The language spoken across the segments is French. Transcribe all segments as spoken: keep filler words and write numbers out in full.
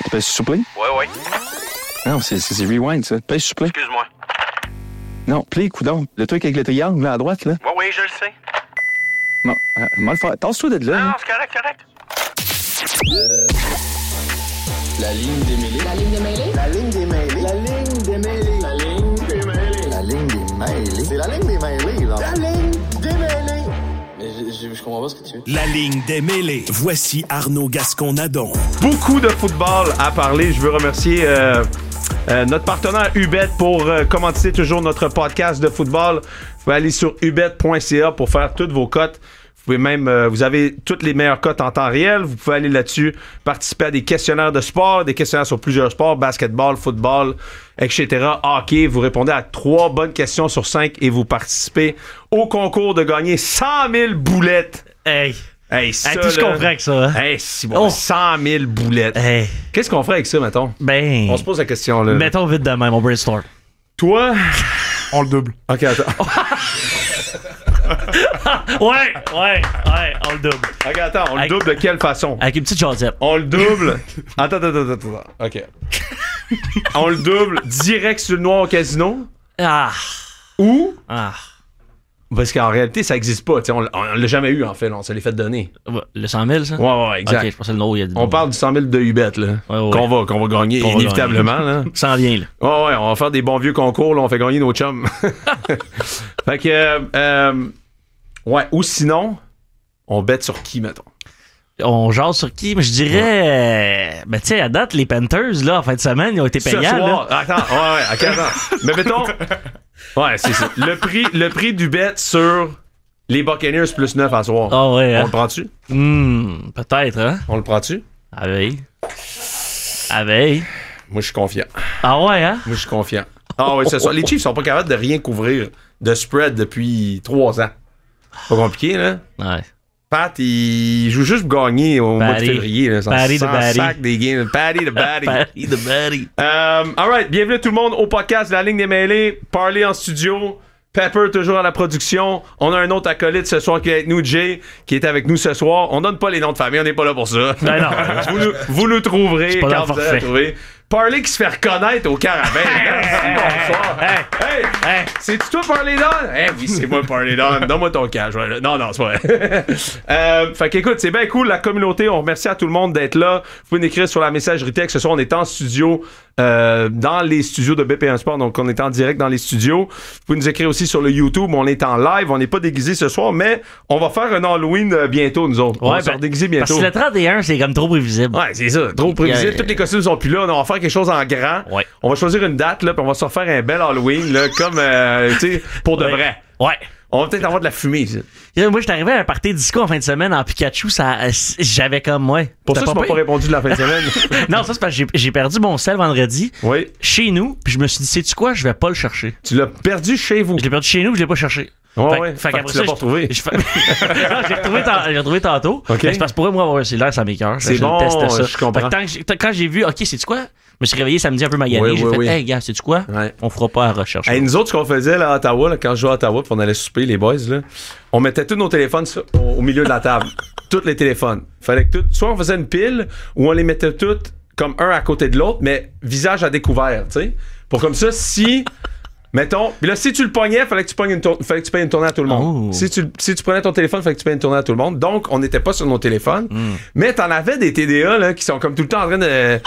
Tu pèses sur play? Ouais, ouais. Non, c'est, c'est, c'est rewind, ça. Pèse sur play. Excuse-moi. Non, play, coudonc. Le truc avec le triangle, là, à droite, là. Ouais, ouais, je le sais. Non, euh, mal faire. Tasse-toi de là. Non, hein. c'est correct, correct. Euh, la ligne démêlée. La ligne démêlée. La ligne démêlée. La ligne démêlée. La ligne démêlée. La ligne démêlée. C'est la ligne démêlée, là. La ligne démêlée. Mais je, je, je comprends pas ce que tu veux. La ligne démêlée. Voici Arnaud Gascon-Nadon. Beaucoup de football à parler. Je veux remercier euh, euh, notre partenaire Ubet pour euh, commenter toujours notre podcast de football. Vous pouvez aller sur ubet point c a pour faire toutes vos cotes. Vous pouvez même, euh, vous avez toutes les meilleures cotes en temps réel. Vous pouvez aller là-dessus, participer à des questionnaires de sport, des questionnaires sur plusieurs sports, basketball, football, et cetera. Hockey. Vous répondez à trois bonnes questions sur cinq et vous participez au concours de gagner cent mille boulettes. Hey! Hey, ça, Hey, tout ce qu'on ferait avec ça, hein? Hey, c'est bon. Oh. cent mille boulettes. Hey! Qu'est-ce qu'on ferait avec ça, mettons? Ben... On se pose la question, là. Mettons vite de même, on brainstorm. Toi... On le double. OK, attends. Ouais, ouais, ouais, on le double. OK, attends, on le Avec- double de quelle façon? Avec une petite jasette. On le double... Attends, attends, attends, attends. OK. On le double direct sur le noir au casino Ah! ou... Ah! Parce qu'en réalité, ça existe pas. T'sais, on, l- on l'a jamais eu, en fait. Là, on se l'est fait donner. Ouais, le cent mille, ça? Ouais, ouais, exact. Ok, je pensais le nom, il y a du On parle du cent mille de Ubet, là. Ouais, ouais. Qu'on va, qu'on va gagner Qu'on va inévitablement, là. Ça en vient, là. Ouais, ouais, on va faire des bons vieux concours, là, on fait gagner nos chums. Fait que, euh, euh, ouais, ou sinon, on bête sur qui, mettons? On jase sur qui? Mais je dirais... euh, Ben, tu sais, à date, les Panthers, là, en fin de semaine, ils ont été Ce payants, soir, là. attends, ouais, ouais, ok, attends. Mais mettons, ouais, c'est ça. Le prix, le prix du bet sur les Buccaneers plus neuf à soir. Ah ouais, On hein? le prend-tu? Hmm, peut-être, hein? On le prend-tu? À veille. À veille. Moi, je suis confiant. Ah ouais, hein? Moi, je suis confiant. Ah oui, c'est ça. Les Chiefs sont pas capables de rien couvrir de spread depuis trois ans. Pas compliqué, là. Ouais. Pat, il joue juste pour gagner au mois de Patty. février. Là, sans, Patty the sans Batty. sac des games. Patty the Batty. Patty the Batty. Euh, all right, bienvenue tout le monde au podcast La Ligne des Mêlés. Parler en studio. Pepper toujours à la production. On a un autre acolyte ce soir qui est avec nous, Jay, qui est avec nous ce soir. On donne pas les noms de famille, on n'est pas là pour ça. Ben non. vous, nous, vous nous trouverez C'est pas quand dans vous le allez la forfait. trouver. Parler qui se fait reconnaître au carabin. Merci, bonsoir. Hey, Hey, hey. c'est-tu toi Parley Don? Eh oui, c'est moi Parley Don. Donne-moi ton cash. Ouais. Non, non, c'est pas vrai. euh, fait qu'écoute, c'est bien cool, la communauté. On remercie à tout le monde d'être là. Vous pouvez nous écrire sur la messagerie texte. Ce soir, on est en studio, euh, dans les studios de B P un Sport. Donc, on est en direct dans les studios. Vous pouvez nous écrire aussi sur le YouTube. On est en live. On n'est pas déguisés ce soir, mais on va faire un Halloween euh, bientôt, nous autres. on va se ben, redéguiser Parce bientôt. que le trente et un, c'est comme trop prévisible. Ouais, c'est ça. Trop prévisible. Yeah. Tous les costumes sont plus là. On va faire quelque chose en grand. Ouais. On va choisir une date, là, puis on va se refaire un bel Halloween, là, comme, euh, tu sais, pour de Ouais. vrai. Ouais. On va peut-être avoir de la fumée, ici. Là, moi, j'étais arrivé à un party disco en fin de semaine en Pikachu. Ça, euh, j'avais comme, ouais. Pour ça, T'as tu m'as pas pire? répondu de la fin de semaine. Non, ça, c'est parce que j'ai, j'ai perdu mon sel vendredi Oui. chez nous. Puis je me suis dit, sais-tu quoi? Je vais pas le chercher. Tu l'as perdu chez vous. Je l'ai perdu chez nous, puis je l'ai pas cherché. Ouais, Fait- ouais. fait Fait qu'après que tu ça, l'as pas je- retrouvé. je fais- Non, j'ai retrouvé, tant- j'ai retrouvé tantôt. Ok. Mais c'est parce que pour moi, avoir un cellulaire, ça m'écoeure. C'est Je bon, teste ça. je comprends. Fait que tant que j'ai- tant- quand j'ai vu, OK, sais-tu quoi? Je me suis réveillé samedi un peu magané. Oui, j'ai oui, fait, oui. hey, gars, sais-tu quoi? Ouais. On fera pas la recherche. Hey, nous autres, ce qu'on faisait là, à Ottawa, là, quand je jouais à Ottawa, puis on allait souper, les boys, là, on mettait tous nos téléphones sur- au, au milieu de la table. Tous les téléphones. Fallait que tout, soit on faisait une pile, ou on les mettait tous comme un à côté de l'autre, mais visage à découvert, tu sais. Pour comme ça, si... Mettons, puis là, si tu le pognais, fallait que tu pognes une tour- fallait que tu payes une tournée à tout le monde. Oh. Si tu, si tu prenais ton téléphone, fallait que tu payes une tournée à tout le monde. Donc, on n'était pas sur nos téléphones. Mm. Mais t'en avais des T D A là, qui sont comme tout le temps en train de...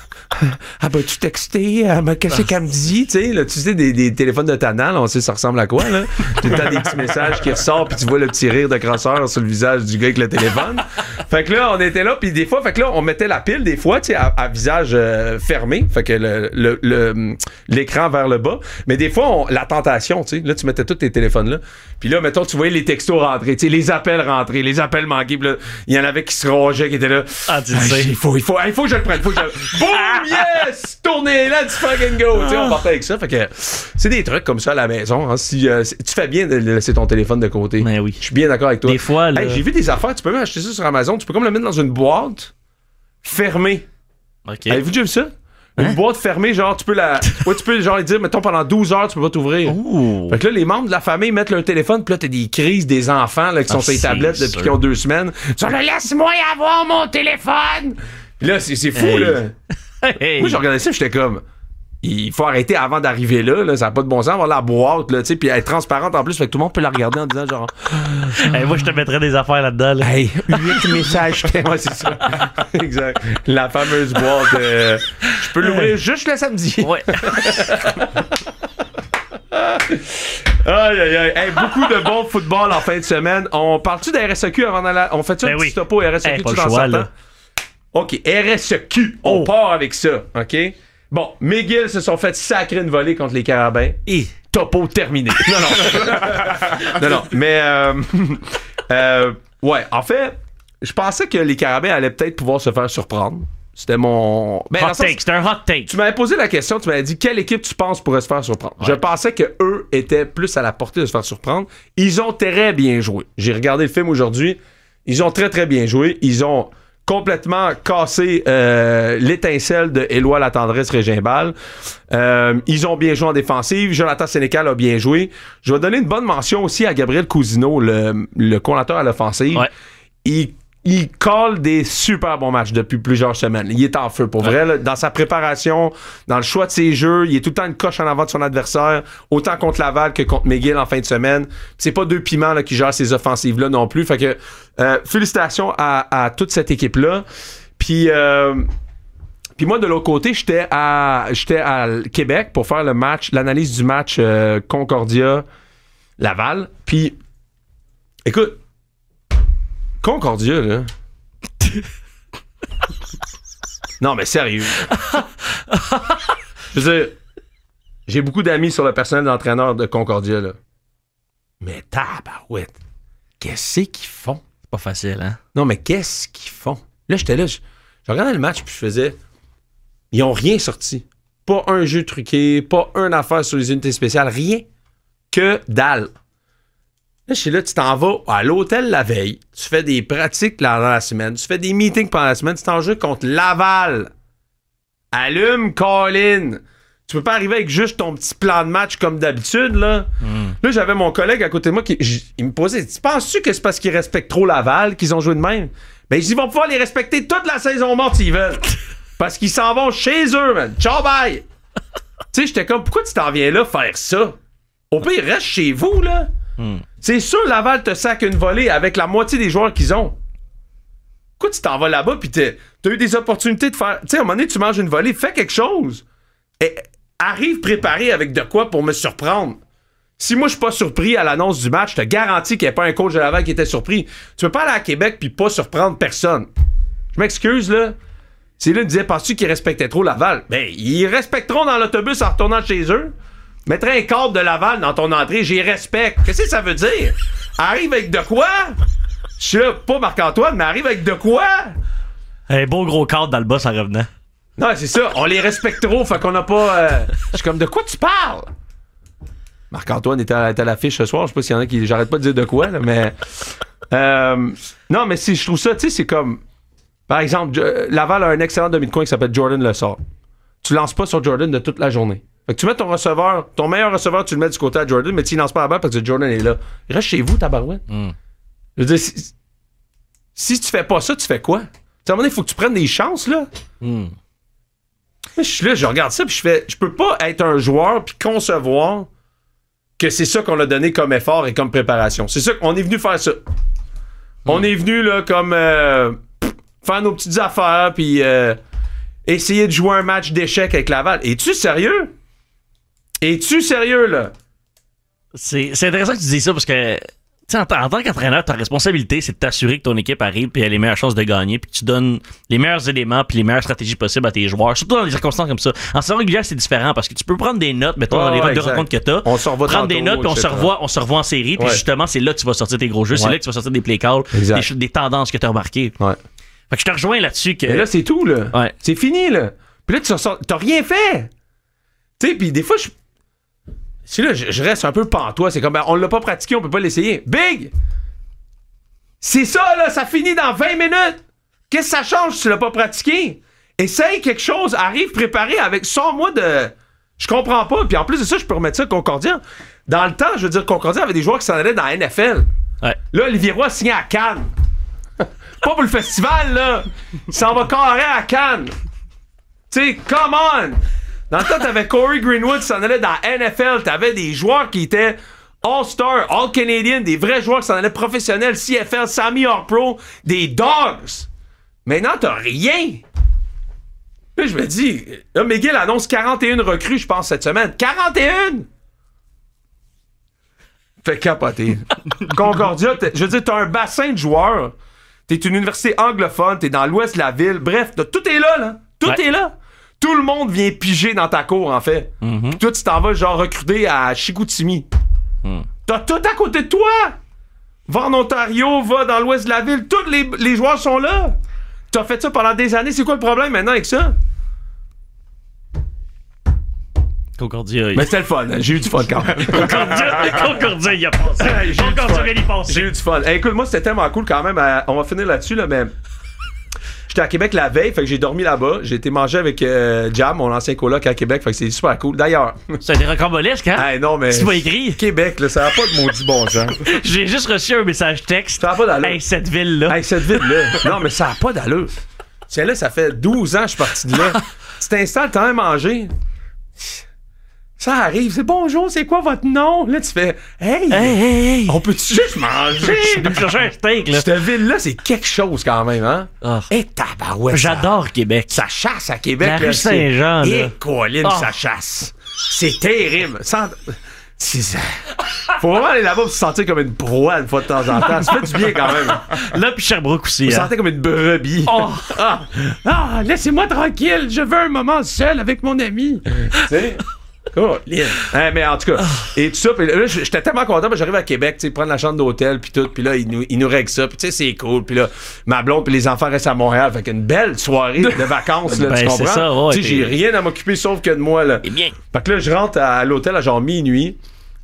Ah ben tu texté, elle m'a caché qu'elle me dit, tu sais, là, tu sais, des, des téléphones de Tanal, on sait ça ressemble à quoi, là. Tout le temps des petits messages qui ressortent, puis tu vois le petit rire de crosseur sur le visage du gars avec le téléphone. Fait que là, on était là, puis des fois, fait que là, on mettait la pile, des fois, tu sais, à, à visage euh, fermé, fait que le, le, le- l'écran vers le bas. Mais des fois, on- la tentation, tu sais, là, tu mettais tous tes téléphones là. Puis là, mettons, tu voyais les textos rentrer, tu sais, les appels rentrer, les appels manqués, puis là, il y en avait qui se rongeaient, qui étaient là. Ah, tu le Ah, sais. Il faut, il faut, il faut que je le prenne, il faut que je le... Boum, yes! Tournez, let's fucking go! Tu sais, on partait avec ça, fait que c'est des trucs comme ça à la maison. Hein, si, euh, si- tu fais bien de laisser ton téléphone de côté. Mais oui. Je suis bien d'accord avec toi. Des fois, là- Hey, j'ai vu des affaires, tu peux même acheter ça sur Amazon, tu peux comme le mettre dans une boîte fermée. OK. Avez-vous déjà vu ça? Une Hein? boîte fermée, genre, tu peux la. Ouais, tu peux, genre, dire, mettons, pendant douze heures, tu peux pas t'ouvrir. Ouh. Fait que là, les membres de la famille mettent leur téléphone, puis là, t'as des crises des enfants là, qui sont Ah, sur les c'est tablettes depuis sûr. qu'ils ont deux semaines. Ils sont là, laisse-moi avoir mon téléphone! Puis là, c'est, c'est fou, Hey. là. Hey. Moi, j'ai regardé ça, j'étais comme... Il faut arrêter avant d'arriver là, là ça n'a pas de bon sens, avoir la boîte, là, tu sais, puis être transparente en plus, fait que tout le monde peut la regarder en disant genre... Hey, moi, je te mettrais des affaires là-dedans. Là. Hey, huit messages. Ouais, c'est ça. Exact. La fameuse boîte. Euh, je peux l'ouvrir juste le samedi. Ouais. Aïe, aïe, aïe. Hey, beaucoup de bon football en fin de semaine. On parle-tu de R S E Q avant d'aller... On fait-tu ben un oui. petit topo R S E Q hey, tout pas en le choix, sortant? là. OK, R S E Q. On oh. part avec ça. OK? Bon, McGill se sont fait sacrer une volée contre les Carabins. Et... Topo terminé. Non, non. non, non. Mais, euh, euh, ouais, en fait, je pensais que les Carabins allaient peut-être pouvoir se faire surprendre. C'était mon... Ben, hot sens, take, c'était un hot take. Tu m'avais posé la question, tu m'avais dit quelle équipe tu penses pourrait se faire surprendre. Ouais. Je pensais que eux étaient plus à la portée de se faire surprendre. Ils ont très bien joué. J'ai regardé le film aujourd'hui. Ils ont très, très bien joué. Ils ont complètement cassé euh, l'étincelle de Éloi Latendresse Régimbal. Euh, ils ont bien joué en défensive. Jonathan Sénécal a bien joué. Je vais donner une bonne mention aussi à Gabriel Cousineau, le, le coordinateur à l'offensive. Ouais. Il Il colle des super bons matchs depuis plusieurs semaines. Il est en feu, pour ouais. vrai. Là, dans sa préparation, dans le choix de ses jeux, il est tout le temps une coche en avant de son adversaire, autant contre Laval que contre McGill en fin de semaine. C'est pas deux piments là, qui gèrent ces offensives-là non plus. Fait que euh, félicitations à, à toute cette équipe-là. Puis, euh, puis moi, de l'autre côté, j'étais à, j'étais à Québec pour faire le match, l'analyse du match euh, Concordia-Laval. Puis, écoute, Concordia, là. Non, mais sérieux. Je veux dire, j'ai beaucoup d'amis sur le personnel d'entraîneur de Concordia, là. Mais tabarouette, qu'est-ce qu'ils font? C'est pas facile, hein? Non, mais qu'est-ce qu'ils font? Là, j'étais là, je, je regardais le match, puis je faisais... Ils ont rien sorti. Pas un jeu truqué, pas une affaire sur les unités spéciales, rien que dalle. Là, je suis là, tu t'en vas à l'hôtel la veille, tu fais des pratiques dans la semaine, tu fais des meetings pendant la semaine, tu t'en joues contre Laval. Allume, Colin. Tu peux pas arriver avec juste ton petit plan de match comme d'habitude, là. Mm. Là, j'avais mon collègue à côté de moi qui j- il me posait, tu penses-tu que c'est parce qu'ils respectent trop Laval qu'ils ont joué de même? Ben, ils vont pouvoir les respecter toute la saison morte s'ils veulent. Parce qu'ils s'en vont chez eux, man. Ciao, bye! Tu sais, j'étais comme, pourquoi tu t'en viens là faire ça? Au pire, reste chez vous, là. Mm. C'est sûr, Laval te sac une volée avec la moitié des joueurs qu'ils ont. Pourquoi tu t'en vas là-bas pis t'as eu des opportunités de faire... Tu sais, à un moment donné, tu manges une volée, fais quelque chose. Et arrive préparé avec de quoi pour me surprendre. Si moi, je suis pas surpris à l'annonce du match, je te garantis qu'il n'y a pas un coach de Laval qui était surpris. Tu peux pas aller à Québec pis pas surprendre personne. Je m'excuse, là. C'est là, il disait, penses-tu qu'ils respectaient trop Laval? Ben, ils respecteront dans l'autobus en retournant chez eux. Mettrais un cadre de Laval dans ton entrée, j'y respecte. Qu'est-ce que ça veut dire? Arrive avec de quoi? Je suis là, pas Marc-Antoine, mais arrive avec de quoi? Un beau gros cadre dans le bas en revenant. Non, c'est ça, on les respecte trop, fait qu'on n'a pas... Euh... Je suis comme, de quoi tu parles? Marc-Antoine était à, était à l'affiche ce soir, je sais pas s'il y en a qui... J'arrête pas de dire de quoi, là, mais... Euh... Non, mais si je trouve ça, tu sais, c'est comme... Par exemple, Laval a un excellent demi de coin qui s'appelle Jordan Lessard. Tu lances pas sur Jordan de toute la journée. Fait que tu mets ton receveur, ton meilleur receveur, tu le mets du côté à Jordan, mais tu ne lances pas la balle parce que Jordan est là. Il reste chez vous, tabarouette. Mm. Je veux dire, si, si tu fais pas ça, tu fais quoi? À un moment donné, il faut que tu prennes des chances, là. Mm. Je suis là, je regarde ça, puis je fais, je peux pas être un joueur puis concevoir que c'est ça qu'on a donné comme effort et comme préparation. C'est ça qu'on est venu faire ça. Mm. On est venu, là, comme euh, faire nos petites affaires, puis euh, essayer de jouer un match d'échecs avec Laval. Es-tu sérieux? Es-tu sérieux, là? C'est, c'est intéressant que tu dises ça parce que, tu sais, en, en tant qu'entraîneur, ta responsabilité, c'est de t'assurer que ton équipe arrive et a les meilleures chances de gagner, puis que tu donnes les meilleurs éléments puis les meilleures stratégies possibles à tes joueurs, surtout dans des circonstances comme ça. En saison régulière, c'est différent parce que tu peux prendre des notes, mettons, oh, dans les votes de rencontres que t'as, on se revoit prendre tantôt, des notes, puis on se revoit, on se revoit en série, puis ouais. justement, c'est là que tu vas sortir tes gros jeux, ouais. c'est là que tu vas sortir des play calls, des, des tendances que t'as remarquées. Ouais. Fait que je te rejoins là-dessus que... Mais là, c'est tout, là. Ouais. C'est fini, là. Puis là, tu ressors... T'as rien fait. Tu sais, puis des fois, je... Si là, je, je reste un peu pantois. C'est comme, ben, on l'a pas pratiqué, on peut pas l'essayer. Big! C'est ça, là, ça finit dans vingt minutes. Qu'est-ce que ça change si tu l'as pas pratiqué? Essaye quelque chose, arrive préparé avec... Sors-moi de... Je comprends pas. Puis en plus de ça, je peux remettre ça à Concordia. Dans le temps, je veux dire, Concordia avait des joueurs qui s'en allaient dans la N F L. Ouais. Là, Olivier Roy a signé à Cannes. Pas pour le festival, là. Il s'en va carré à Cannes. Tu sais, come on! Dans le temps, t'avais Corey Greenwood qui s'en allait dans la N F L. T'avais des joueurs qui étaient All-Star, All-Canadian, des vrais joueurs qui s'en allaient professionnels, C F L, Sammy All-Pro, des Dogs. Maintenant, t'as rien. Là, je me dis, là, McGill annonce quarante et une recrues, je pense, cette semaine. quarante et une! Fait capoter. Concordia, je veux dire, t'as un bassin de joueurs. T'es une université anglophone, t'es dans l'ouest de la ville. Bref, tout est là, là. Tout ouais. est là. Tout le monde vient piger dans ta cour, en fait. Mm-hmm. Puis toi, tu t'en vas, genre, recruter à Chicoutimi. Mm. T'as tout à côté de toi. Va en Ontario, va dans l'ouest de la ville. Tous les, les joueurs sont là. T'as fait ça pendant des années. C'est quoi le problème maintenant avec ça? Concordia. Mais c'était le fun. Hein? J'ai eu du fun quand même. Concordia, Concordia, il a passé. Concordia, il a passé. J'ai eu du fun. Hey, écoute, moi, c'était tellement cool quand même. Euh, on va finir là-dessus, là, mais j'étais à Québec la veille, fait que j'ai dormi là-bas. J'ai été manger avec euh, Jam, mon ancien coloc à Québec, fait que c'est super cool. D'ailleurs. C'est des rocambolesques, hein? Hey, non, mais. C'est pas écrit. Québec, là, ça n'a pas de maudit bon sens. J'ai juste reçu un message texte. Ça n'a pas d'allure. Hey, cette ville-là. Hey, cette ville-là. Non, mais ça n'a pas d'allure. Tiens, là, ça fait douze ans que je suis parti de là. Tu t'installes, t'as même mangé. Ça arrive, c'est bonjour, c'est quoi votre nom? Là, tu fais, hey, Hey, hey, hey. on peut-tu juste manger? Je vais me chercher un steak, là. Cette ville-là, c'est quelque chose quand même, hein? Oh. Et tabarouette. J'adore Québec. Ça chasse à Québec. La là, rue Saint-Jean, c'est... là. Et Colin, Oh. ça chasse. C'est terrible. Sans... C'est ça. Faut vraiment aller là-bas pour se sentir comme une proie une fois de temps en temps. Ça fait du bien quand même. Là, puis Sherbrooke aussi. Vous Hein. sentez comme une brebis. Oh. Ah. Ah, laissez-moi tranquille. Je veux un moment seul avec mon ami. Tu sais? Oh, hein, mais en tout cas, et tout ça, pis là, j'étais tellement content, parce que j'arrive à Québec, tu sais, prendre la chambre d'hôtel, puis tout, puis là, ils nous, ils nous règlent ça, puis tu sais, c'est cool, puis là, ma blonde puis les enfants restent à Montréal, fait qu'une belle soirée de vacances, là, Ben, tu comprends? c'est ça, ouais, tu sais, t'es- j'ai rien à m'occuper sauf que de moi, là. Eh bien. Fait que là, je rentre à l'hôtel à genre minuit.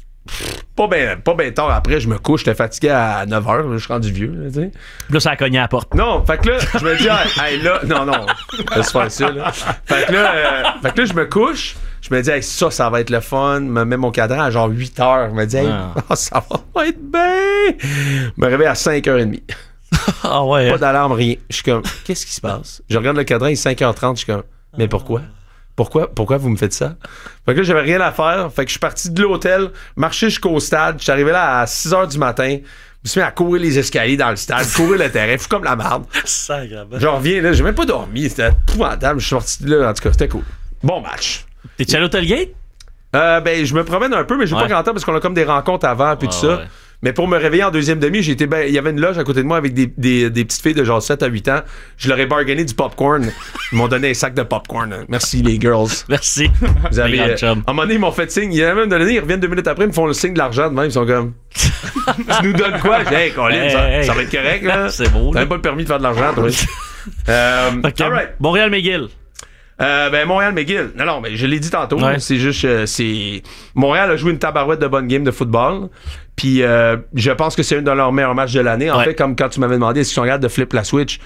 Pas bien pas ben tard après, je me couche, j'étais fatigué à neuf heures, je suis rendu vieux, là, tu sais. Puis là, ça a cogné à la porte. Non, fait que là, je me dis, hey, hey, là, non, non, laisse faire ça, là. Fait que là, euh, fait que là, je me couche, je me dis, hey, ça, ça va être le fun, me mets mon cadran à genre huit heures, je me dis, hey, Ah. oh, ça va être bien. Je me réveille à cinq heures trente. Ah ouais. Pas d'alarme, rien. Je suis comme, qu'est-ce qui se passe? Je regarde le cadran, il est cinq heures trente, je suis comme, mais pourquoi? Pourquoi, pourquoi vous me faites ça? Fait que là, j'avais rien à faire. Fait que je suis parti de l'hôtel, marché jusqu'au stade. Je suis arrivé là à six heures du matin. Je me suis mis à courir les escaliers dans le stade, courir le terrain, fou comme la merde. Sacrément. Je reviens là, j'ai même pas dormi. C'était épouvantable. Je suis sorti de là. En tout cas, c'était cool. Bon match. T'es-tu à l'Hôtel Gate? Euh, ben, je me promène un peu, mais j'ai Ouais. pas grand temps parce qu'on a comme des rencontres avant puis Ouais, tout ça. ouais. Mais pour me réveiller en deuxième demi, j'ai été ben, il y avait une loge à côté de moi avec des, des, des petites filles de genre sept à huit ans. Je leur ai bargainé du popcorn. Ils m'ont donné un sac de popcorn. Merci les girls. Merci. Vous avez, Big euh, old chum. à un moment donné, ils m'ont fait signe. Il y en a même donné, ils reviennent deux minutes après, ils me font le signe de l'argent de même. Ils sont comme. Tu nous donnes quoi? Je dis, hey, Colin, Hey, ça, hey. ça va être correct, là. C'est beau, T'as là. même pas le permis de faire de l'argent, toi. euh, Ok. all right. Montréal McGill. Euh, ben, Montréal-McGill. Non, non, mais je l'ai dit tantôt. Ouais. C'est juste. euh, c'est Montréal a joué une tabarouette de bonne game de football. Puis, euh, je pense que c'est un de leurs meilleurs matchs de l'année. En Ouais. fait, comme quand tu m'avais demandé est-ce qu'ils sont capables de flip la Switch.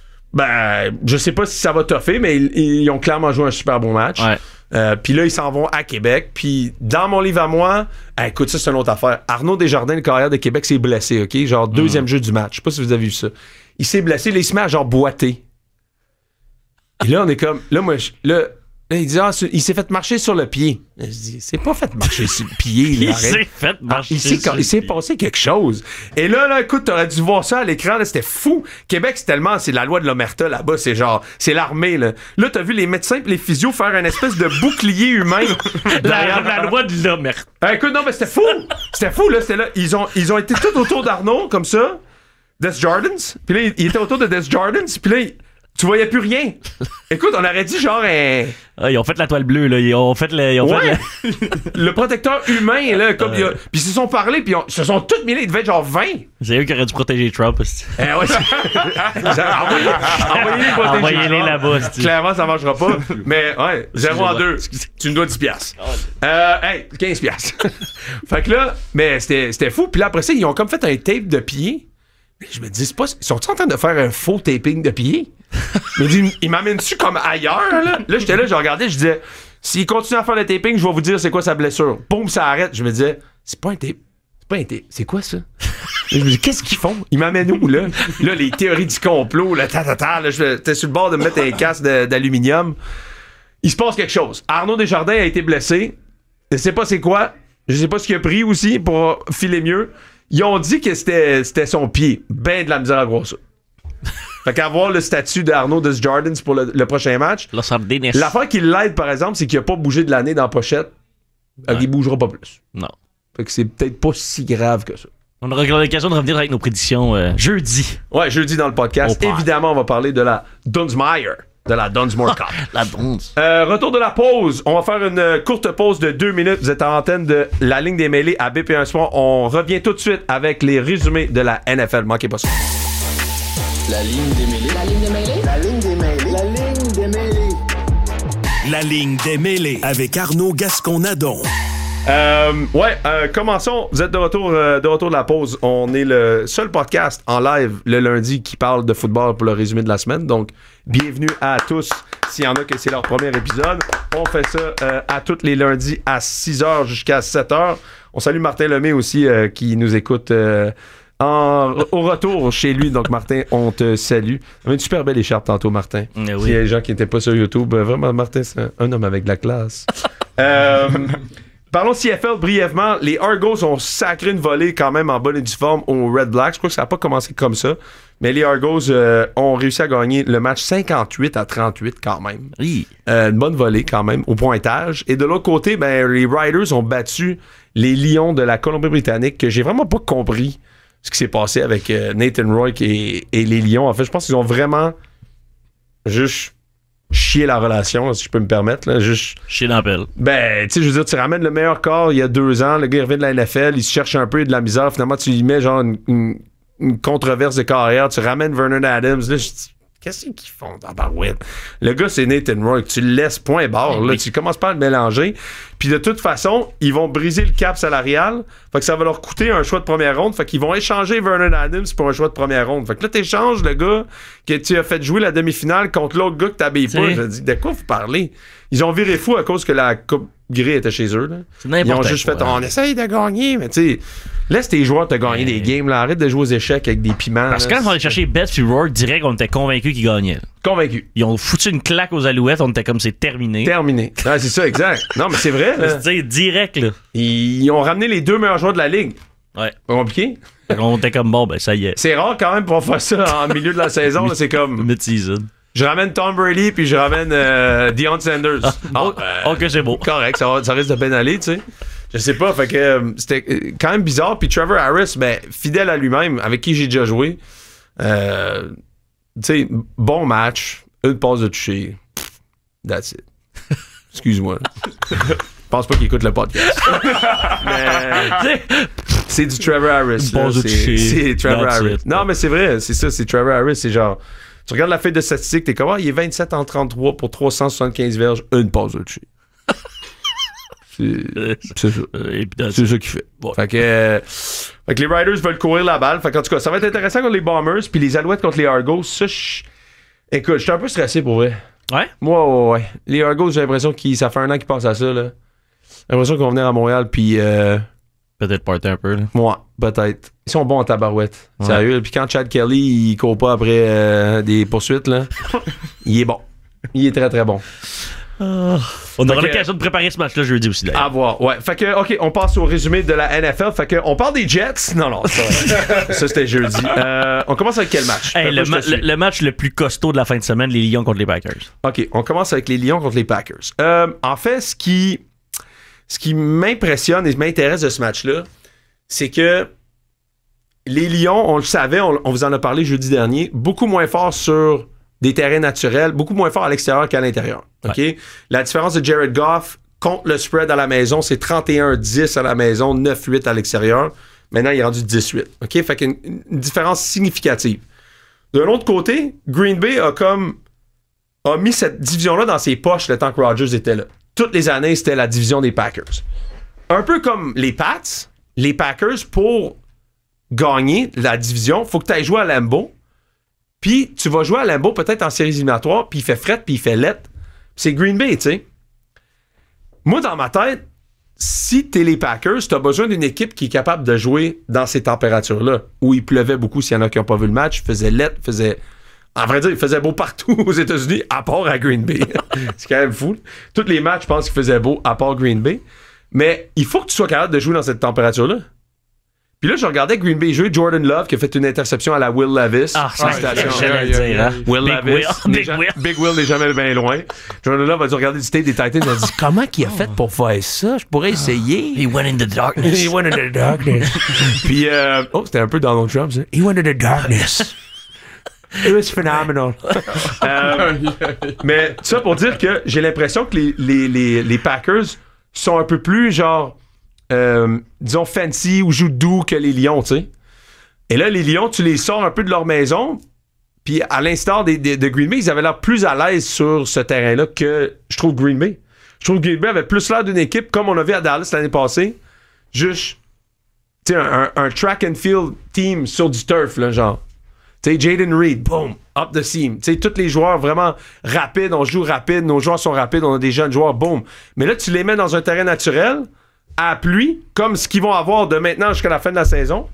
Ben, je sais pas si ça va toffer, mais ils, ils ont clairement joué un super bon match. Ouais. Euh, puis là, ils s'en vont à Québec. Puis dans mon livre à moi, hey, écoute, ça, c'est une autre affaire. Arnaud Desjardins, le carrière de Québec, s'est blessé, OK? Genre, deuxième Mm. jeu du match. Je sais pas si vous avez vu ça. Il s'est blessé, là, il se met à genre boiter. Et là, on est comme... Là, moi, je- là, là, il dit, ah, c'est- il s'est fait marcher sur le pied. Je dis, c'est pas fait marcher sur le pied, là, Il arrête. s'est fait Ah, marcher. il s'est, sur il s'est le- passé quelque chose. Et là, là, écoute, t'aurais dû voir ça à l'écran, là, c'était fou. Québec, c'est tellement, c'est la loi de l'omerta là-bas, c'est genre, c'est l'armée, là. Là, t'as vu les médecins et les physios faire une espèce de bouclier humain. La, derrière- la loi de l'homme. Ah, écoute, non, mais c'était fou. C'était fou, là, c'était là. Ils ont, ils ont été tout autour d'Arnaud, comme ça. Des Jardins. Puis là, il, il était autour de Des Jardins. Puis là, il- tu voyais plus rien. Écoute, on aurait dit genre un... Ah, ils ont fait la toile bleue, là. Ils ont fait le. Ils ont Ouais. fait le- Le protecteur humain, là, comme il y a... Puis ils se sont parlé, puis ils se sont tous mis là, ils devaient être genre vingt. C'est eux qui auraient dû protéger Trump. c'est- Eh ouais, c'est- envoyez, envoyez-les protéger Envoyez-les Trump. là-bas. c'est- Clairement, ça marchera pas. Mais ouais, zéro en Excusez-moi. deux. Tu me dois dix piastres. Euh, hey, quinze piastres. Fait que là, mais c'était, c'était fou. Puis là, après ça, ils ont comme fait un tape de pied. Je me dis, c'est pas, ils sont en train de faire un faux taping de pied? Je me dis, ils m'amènent-tu comme ailleurs, là? Là, j'étais là, je regardais, je disais, s'il continue à faire le taping, je vais vous dire c'est quoi sa blessure. Boum, ça arrête. Je me disais, c'est pas un tape. C'est pas un tape. C'est quoi ça? Je me dis, qu'est-ce qu'ils font? Ils m'amènent où, là? Là, les théories du complot, là, ta, ta, ta, là, j'étais sur le bord de me mettre un casque de- d'aluminium. il se passe quelque chose. Arnaud Desjardins a été blessé. Je sais pas c'est quoi. Je sais pas ce qu'il a pris aussi pour filer mieux. Ils ont dit que c'était, c'était son pied. Ben de la misère à grossir. Fait qu'avoir le statut d'Arnaud Desjardins pour le, le prochain match. L'affaire qui l'aide, par exemple, c'est qu'il a pas bougé de l'année dans la pochette. Ouais. Il bougera pas plus. Non. Fait que c'est peut-être pas si grave que ça. On aura l'occasion de revenir avec nos prédictions euh, jeudi. Ouais, jeudi dans le podcast. Évidemment, on va parler de la Dunsmire. De la Dunsmore Cup. La Duns. Euh, retour de la pause. On va faire une courte pause de deux minutes. Vous êtes en antenne de la ligne des mêlées à B P un Sport. On revient tout de suite avec les résumés de la N F L. Manquez pas ça. La ligne des mêlées. La ligne des mêlées. La ligne des mêlées. La ligne des mêlées. La ligne des mêlées avec Arnaud Gascon-Nadon. Euh, ouais, euh, commençons. Vous êtes de retour, euh, de retour de la pause. On est le seul podcast en live le lundi qui parle de football pour le résumé de la semaine. Donc, bienvenue à tous. S'il y en a que c'est leur premier épisode, on fait ça euh, à tous les lundis à six heures jusqu'à sept heures. On salue Martin Lemay aussi euh, qui nous écoute euh, en, au retour chez lui. Donc, Martin, on te salue. On a une super belle écharpe tantôt, Martin. Eh oui. S'il y a des gens qui n'étaient pas sur YouTube, euh, vraiment, Martin, c'est un, un homme avec de la classe. euh... Parlons de C F L brièvement. Les Argos ont sacré une volée quand même en bonne et due forme aux Red Blacks. Je crois que ça n'a pas commencé comme ça. Mais les Argos euh, ont réussi à gagner le match cinquante-huit à trente-huit quand même. Oui. Euh, une bonne volée quand même au pointage. Et de l'autre côté, ben, les Riders ont battu les Lions de la Colombie-Britannique que j'ai vraiment pas compris ce qui s'est passé avec euh, Nathan Rourke et, et les Lions. En fait, je pense qu'ils ont vraiment juste... chier la relation, si je peux me permettre. Là, juste... Chier dans la pelle. Ben, tu sais, je veux dire, tu ramènes le meilleur corps il y a deux ans, le gars il revient de la N F L, il se cherche un peu de la misère, finalement, tu lui mets genre une, une, une controverse de carrière, tu ramènes Vernon Adams, là, je dis, qu'est-ce qu'ils font dans la barouette? Le gars, c'est Nathan Rourke, tu le laisses point barre, là, tu commences pas à le mélanger, puis de toute façon, ils vont briser le cap salarial, fait que ça va leur coûter un choix de première ronde, fait qu'ils vont échanger Vernon Adams pour un choix de première ronde, fait que là, t'échanges le gars que tu as fait jouer la demi-finale contre l'autre gars que t'habilles pas. Je dis, de quoi vous parlez? Ils ont viré fou à cause que la Coupe Grey était chez eux. Là. Ils ont juste fait, on essaye de gagner, mais tu sais, laisse tes joueurs te gagner des games, là. Arrête de jouer aux échecs avec des piments. Parce que là, quand on allait chercher Betts et Rourke, direct, on était convaincus qu'ils gagnaient. Convaincu. Ils ont foutu une claque aux Alouettes, on était comme c'est terminé. Terminé. Ouais, c'est ça, exact. Non, mais c'est vrai. Là. C'est direct, là. Ils ont ramené les deux meilleurs joueurs de la ligue. Ouais. Pas compliqué. On était comme bon, ben ça y est. C'est rare quand même pour faire ça en milieu de la saison. Là, c'est comme. Mid-season. Je ramène Tom Brady puis je ramène euh, Deion Sanders. Ah, Ah, oh, euh, ok, c'est beau. Correct, ça, va, ça risque de bien aller, tu sais. Je sais pas, fait que euh, c'était euh, quand même bizarre. Puis Trevor Harris, ben, fidèle à lui-même, avec qui j'ai déjà joué. Euh, tu sais, bon match, une passe de toucher. That's it. Excuse-moi. Je pense pas qu'il écoute le podcast. Mais c'est du Trevor Harris. Une passe de toucher. C'est Trevor That's Harris. it. Non, mais c'est vrai, c'est ça, c'est Trevor Harris. C'est genre, tu regardes la feuille de statistiques, t'es comme, ah, il est vingt-sept en trente-trois pour trois cent soixante-quinze verges, une passe de toucher. C'est, c'est ça. C'est ça qu'il fait. Bon. Fait, que, euh, fait que les Riders veulent courir la balle. Fait qu'en tout cas, ça va être intéressant contre les Bombers. Puis les Alouettes contre les Argos. Ça, je... Écoute, j'étais un peu stressé pour vrai. Ouais? Moi, ouais, ouais. Les Argos, j'ai l'impression que ça fait un an qu'ils pensent à ça. Là. J'ai l'impression qu'ils vont venir à Montréal. Puis. Euh... Peut-être partir un peu. Là. Moi, peut-être. Ils sont bons en tabarouette. Ouais. Sérieux. Puis quand Chad Kelly, il court pas après euh, des poursuites, là, il est bon. Il est très, très bon. Oh. On aura que, l'occasion de préparer ce match-là jeudi aussi. À voir, ouais. Fait que, OK, on passe au résumé de la N F L. Fait que, on parle des Jets. Non, non, ça, ça c'était jeudi. Euh, on commence avec quel match? Hey, le, ma- le, le match le plus costaud de la fin de semaine, les Lions contre les Packers. OK, on commence avec les Lions contre les Packers. Euh, en fait, ce qui, ce qui m'impressionne et m'intéresse de ce match-là, c'est que les Lions, on le savait, on, on vous en a parlé jeudi dernier, beaucoup moins forts sur des terrains naturels, beaucoup moins forts à l'extérieur qu'à l'intérieur. OK? Ouais. La différence de Jared Goff contre le spread à la maison, c'est trente et un dix à la maison, neuf huit à l'extérieur. Maintenant, il est rendu dix-huit. OK? Fait qu'une une différence significative. De l'autre côté, Green Bay a comme a mis cette division-là dans ses poches le temps que Rodgers était là. Toutes les années, c'était la division des Packers. Un peu comme les Pats, les Packers, pour gagner la division, il faut que tu ailles jouer à Lambeau. Puis tu vas jouer à Lambeau peut-être en séries éliminatoires, puis il fait fret, puis il fait lettre. C'est Green Bay, tu sais. Moi, dans ma tête, si t'es les Packers, t'as besoin d'une équipe qui est capable de jouer dans ces températures-là, où il pleuvait beaucoup s'il y en a qui n'ont pas vu le match, faisait lettre, faisait En vrai dire, il faisait beau partout aux États-Unis, à part à Green Bay. C'est quand même fou. Tous les matchs, je pense qu'il faisait beau, à part Green Bay. Mais il faut que tu sois capable de jouer dans cette température-là. Puis là, je regardais Green Bay jouer Jordan Love qui a fait une interception à la Will Levis. Ah, c'est Félicitations. ce que j'allais dire, hein? Will Big Levis. Will. n'est Big ja- Will. Big Will n'est jamais bien loin. Jordan Love a dû regarder du tape des Titans. Il a dit comment qu'il a fait pour faire ça? Je pourrais essayer. He went in the darkness. He went into the darkness. Puis, euh, oh, c'était un peu Donald Trump, ça. He went into the darkness. It was phenomenal. euh, mais ça pour dire que j'ai l'impression que les, les, les, les Packers sont un peu plus, genre, euh, disons, fancy ou jouent doux que les Lions, tu sais. Et là, les Lions, tu les sors un peu de leur maison, puis à l'instar des, des, de Green Bay, ils avaient l'air plus à l'aise sur ce terrain-là que, je trouve, Green Bay. Je trouve que Green Bay avait plus l'air d'une équipe, comme on a vu à Dallas l'année passée, juste, tu sais, un, un, un track and field team sur du turf, là, genre. Tu sais, Jaden Reed, boom, up the seam. Tu sais, tous les joueurs vraiment rapides, on joue rapide, nos joueurs sont rapides, on a des jeunes joueurs, boom. Mais là, tu les mets dans un terrain naturel, à pluie, comme ce qu'ils vont avoir de maintenant jusqu'à la fin de la saison.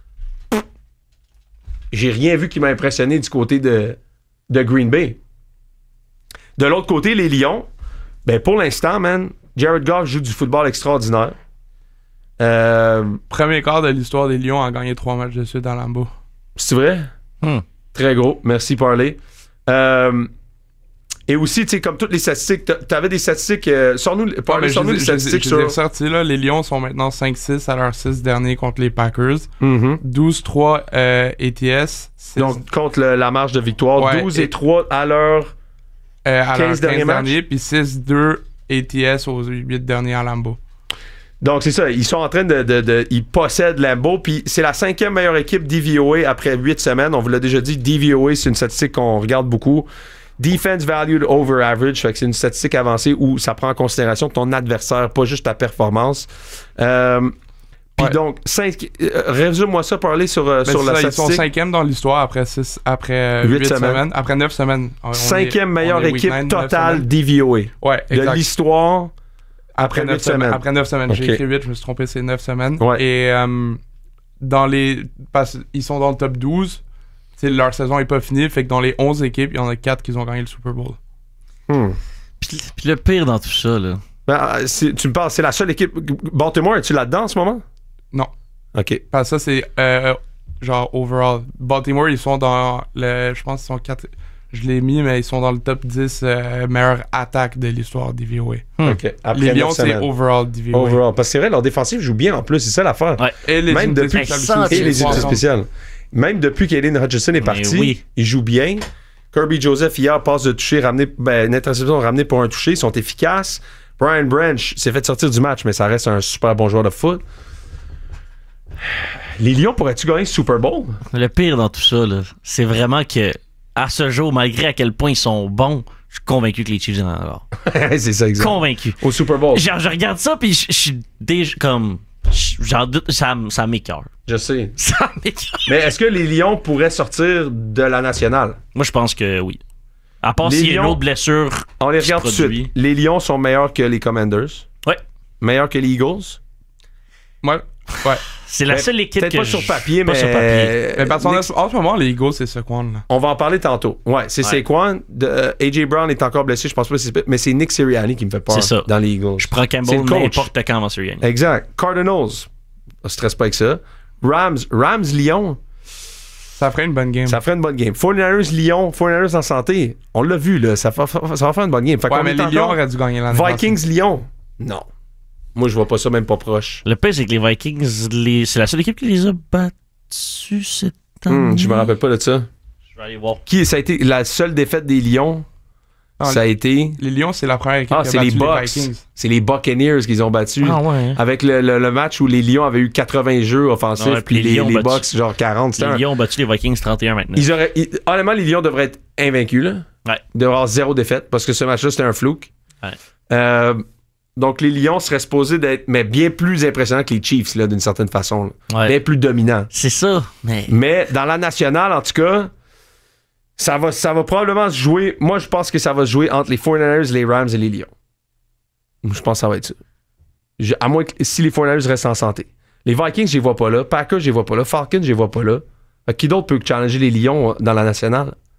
J'ai rien vu qui m'a impressionné du côté de, de Green Bay. De l'autre côté, les Lions, ben pour l'instant, man, Jared Goff joue du football extraordinaire. Euh, Premier quart de l'histoire des Lions a gagné trois matchs de suite dans Lambeau. C'est vrai? Hmm. Très gros. Merci, Parley. Euh, et aussi, tu sais, comme toutes les statistiques, t'a- t'avais des statistiques. Euh, sors-nous, Parley, Ouais, sors-nous je les les ai- statistiques je sur. les ai ressortis, là. Les Lions sont maintenant cinq six à leurs six derniers contre les Packers. Mhm. douze trois euh, A T S. six, Donc, contre le- la marge de victoire, Ouais, douze et et- trois à l'heure. euh, à leurs quinze derniers quinze matchs. derniers, puis six deux A T S aux huit derniers à Lambeau. Donc, c'est ça. Ils sont en train de. de, de ils possèdent Lambeau. Puis, c'est la cinquième meilleure équipe D V O A après huit semaines. On vous l'a déjà dit. D V O A, c'est une statistique qu'on regarde beaucoup. Defense valued over average. Fait que c'est une statistique avancée où ça prend en considération ton adversaire, pas juste ta performance. Euh, Puis, Ouais. donc, cinq, euh, résume-moi ça, parler sur, euh, Ben, sur c'est la ça, ils sont statistique. cinquième dans l'histoire après six, après Huit huit semaines. semaines. Après neuf semaines. On- on est- Cinquième on meilleure est week équipe nine, neuf totale semaines. D V O A. Ouais, De exact. l'histoire après Après neuf huit semaines. Après neuf semaines. J'ai Ok. écrit huit, je me suis trompé, c'est neuf semaines. Ouais. Et euh, dans les. Parce qu'ils sont dans le top douze. T'sais, leur saison est pas finie. Fait que dans les onze équipes, il y en a quatre qui ont gagné le Super Bowl. Hmm. Puis, puis le pire dans tout ça, là. Ben, euh, c'est- tu me parles, c'est la seule équipe. Baltimore, es-tu là-dedans en ce moment? Non. OK. Parce que ça, c'est euh, genre overall. Baltimore, ils sont dans le. Je pense qu'ils sont quatre. Je l'ai mis, mais ils sont dans le top dix euh, meilleures attaques de l'histoire des D V O A. OK. Après Les neuf Lions, c'est semaines. overall D V O A. Overall. Parce que c'est vrai, leur défensive joue bien en plus, c'est ça l'affaire. Ouais. Et les Même unités depuis- spéciales Hey, aussi, Et c'est les trois unités ensemble. spéciales. Même depuis qu'Aiden Hutchinson est Mais parti, oui. il joue bien. Kirby Joseph, hier, passe de toucher, ramené, ben, une interception ramenée pour un toucher. Ils sont efficaces. Brian Branch s'est fait sortir du match, mais ça reste un super bon joueur de foot. Les Lions, pourraient-tu gagner le Super Bowl? Le pire dans tout ça, là, c'est vraiment que, à ce jour, malgré à quel point ils sont bons, je suis convaincu que les Chiefs en ont alors. C'est ça, exact. Convaincu. Au Super Bowl. Genre, je regarde ça, puis je je suis déjà comme. je- J'en doute, ça, m- ça m'écoeure. Je sais. Ça m'écoeure. Mais est-ce que les Lions pourraient sortir de la nationale? Moi, je pense que oui. À part Les s'il y a une Lions- autre blessure. On les qui se regarde tout de produit. suite. Les Lions sont meilleurs que les Commanders. Ouais. Meilleurs que les Eagles. Ouais. Ouais. C'est la Mais seule équipe Peut-être que pas je- sur papier, pas mais. sur papier. Mais parce qu'en Nick- en ce moment, les Eagles, c'est Saquon, là. On va en parler tantôt. Ouais, c'est Ouais. Saquon. De, euh, A J Brown est encore blessé, je pense pas que c'est. Mais c'est Nick Sirianni qui me fait peur C'est ça. dans les Eagles. Je prends C'est Campbell le coach. n'importe quand dans Sirianni. Exact. Cardinals. On stresse pas avec ça. Rams. Rams, Lyon. Ça ferait une bonne game. Ça ferait une bonne game. forty-niners, Lyon. forty-niners en santé. On l'a vu, là. Ça, fa- fa- ça va faire une bonne game. Fait Ouais, qu'on mais est les Lions encore- auraient dû gagner l'année passée. Vikings, Lyon. Non. Moi, je vois pas ça même pas proche. Le pire, c'est que les Vikings, les- c'est la seule équipe qui les a battus cette année. Hmm, je me rappelle pas de ça. Je vais aller voir. Qui, ça a été la seule défaite des Lions? Non, ça a été. Les Lions, c'est la première équipe Ah, qui a c'est les battu Bucks. Vikings. C'est les Buccaneers qu'ils ont battus. Ah ouais. hein. Avec le, le- le match où les Lions avaient eu quatre-vingts jeux offensifs, Ouais, puis puis les, les Lions les battus- Bucks, genre quarante. C'était Les un- Lions ont battu les Vikings trente et un maintenant. Ils auraient, ils- honnêtement, les Lions devraient être invaincus, là. Ouais. Ils devraient avoir zéro défaite, parce que ce match-là, c'était un fluke. Ouais. Euh, donc, les Lions seraient supposés d'être, mais bien plus impressionnants que les Chiefs, là, d'une certaine façon. là. Ouais. Bien plus dominants. C'est ça, mais. Mais dans la nationale, en tout cas, ça va, ça va probablement se jouer. Moi, je pense que ça va se jouer entre les forty-niners, les Rams et les Lions. Je pense que ça va être ça. Je- à moins que si les forty-niners restent en santé. Les Vikings, je les vois pas là. Packers, je les vois pas là. Falcons, je les vois pas là. Fait que qui d'autre peut challenger les Lions dans la nationale?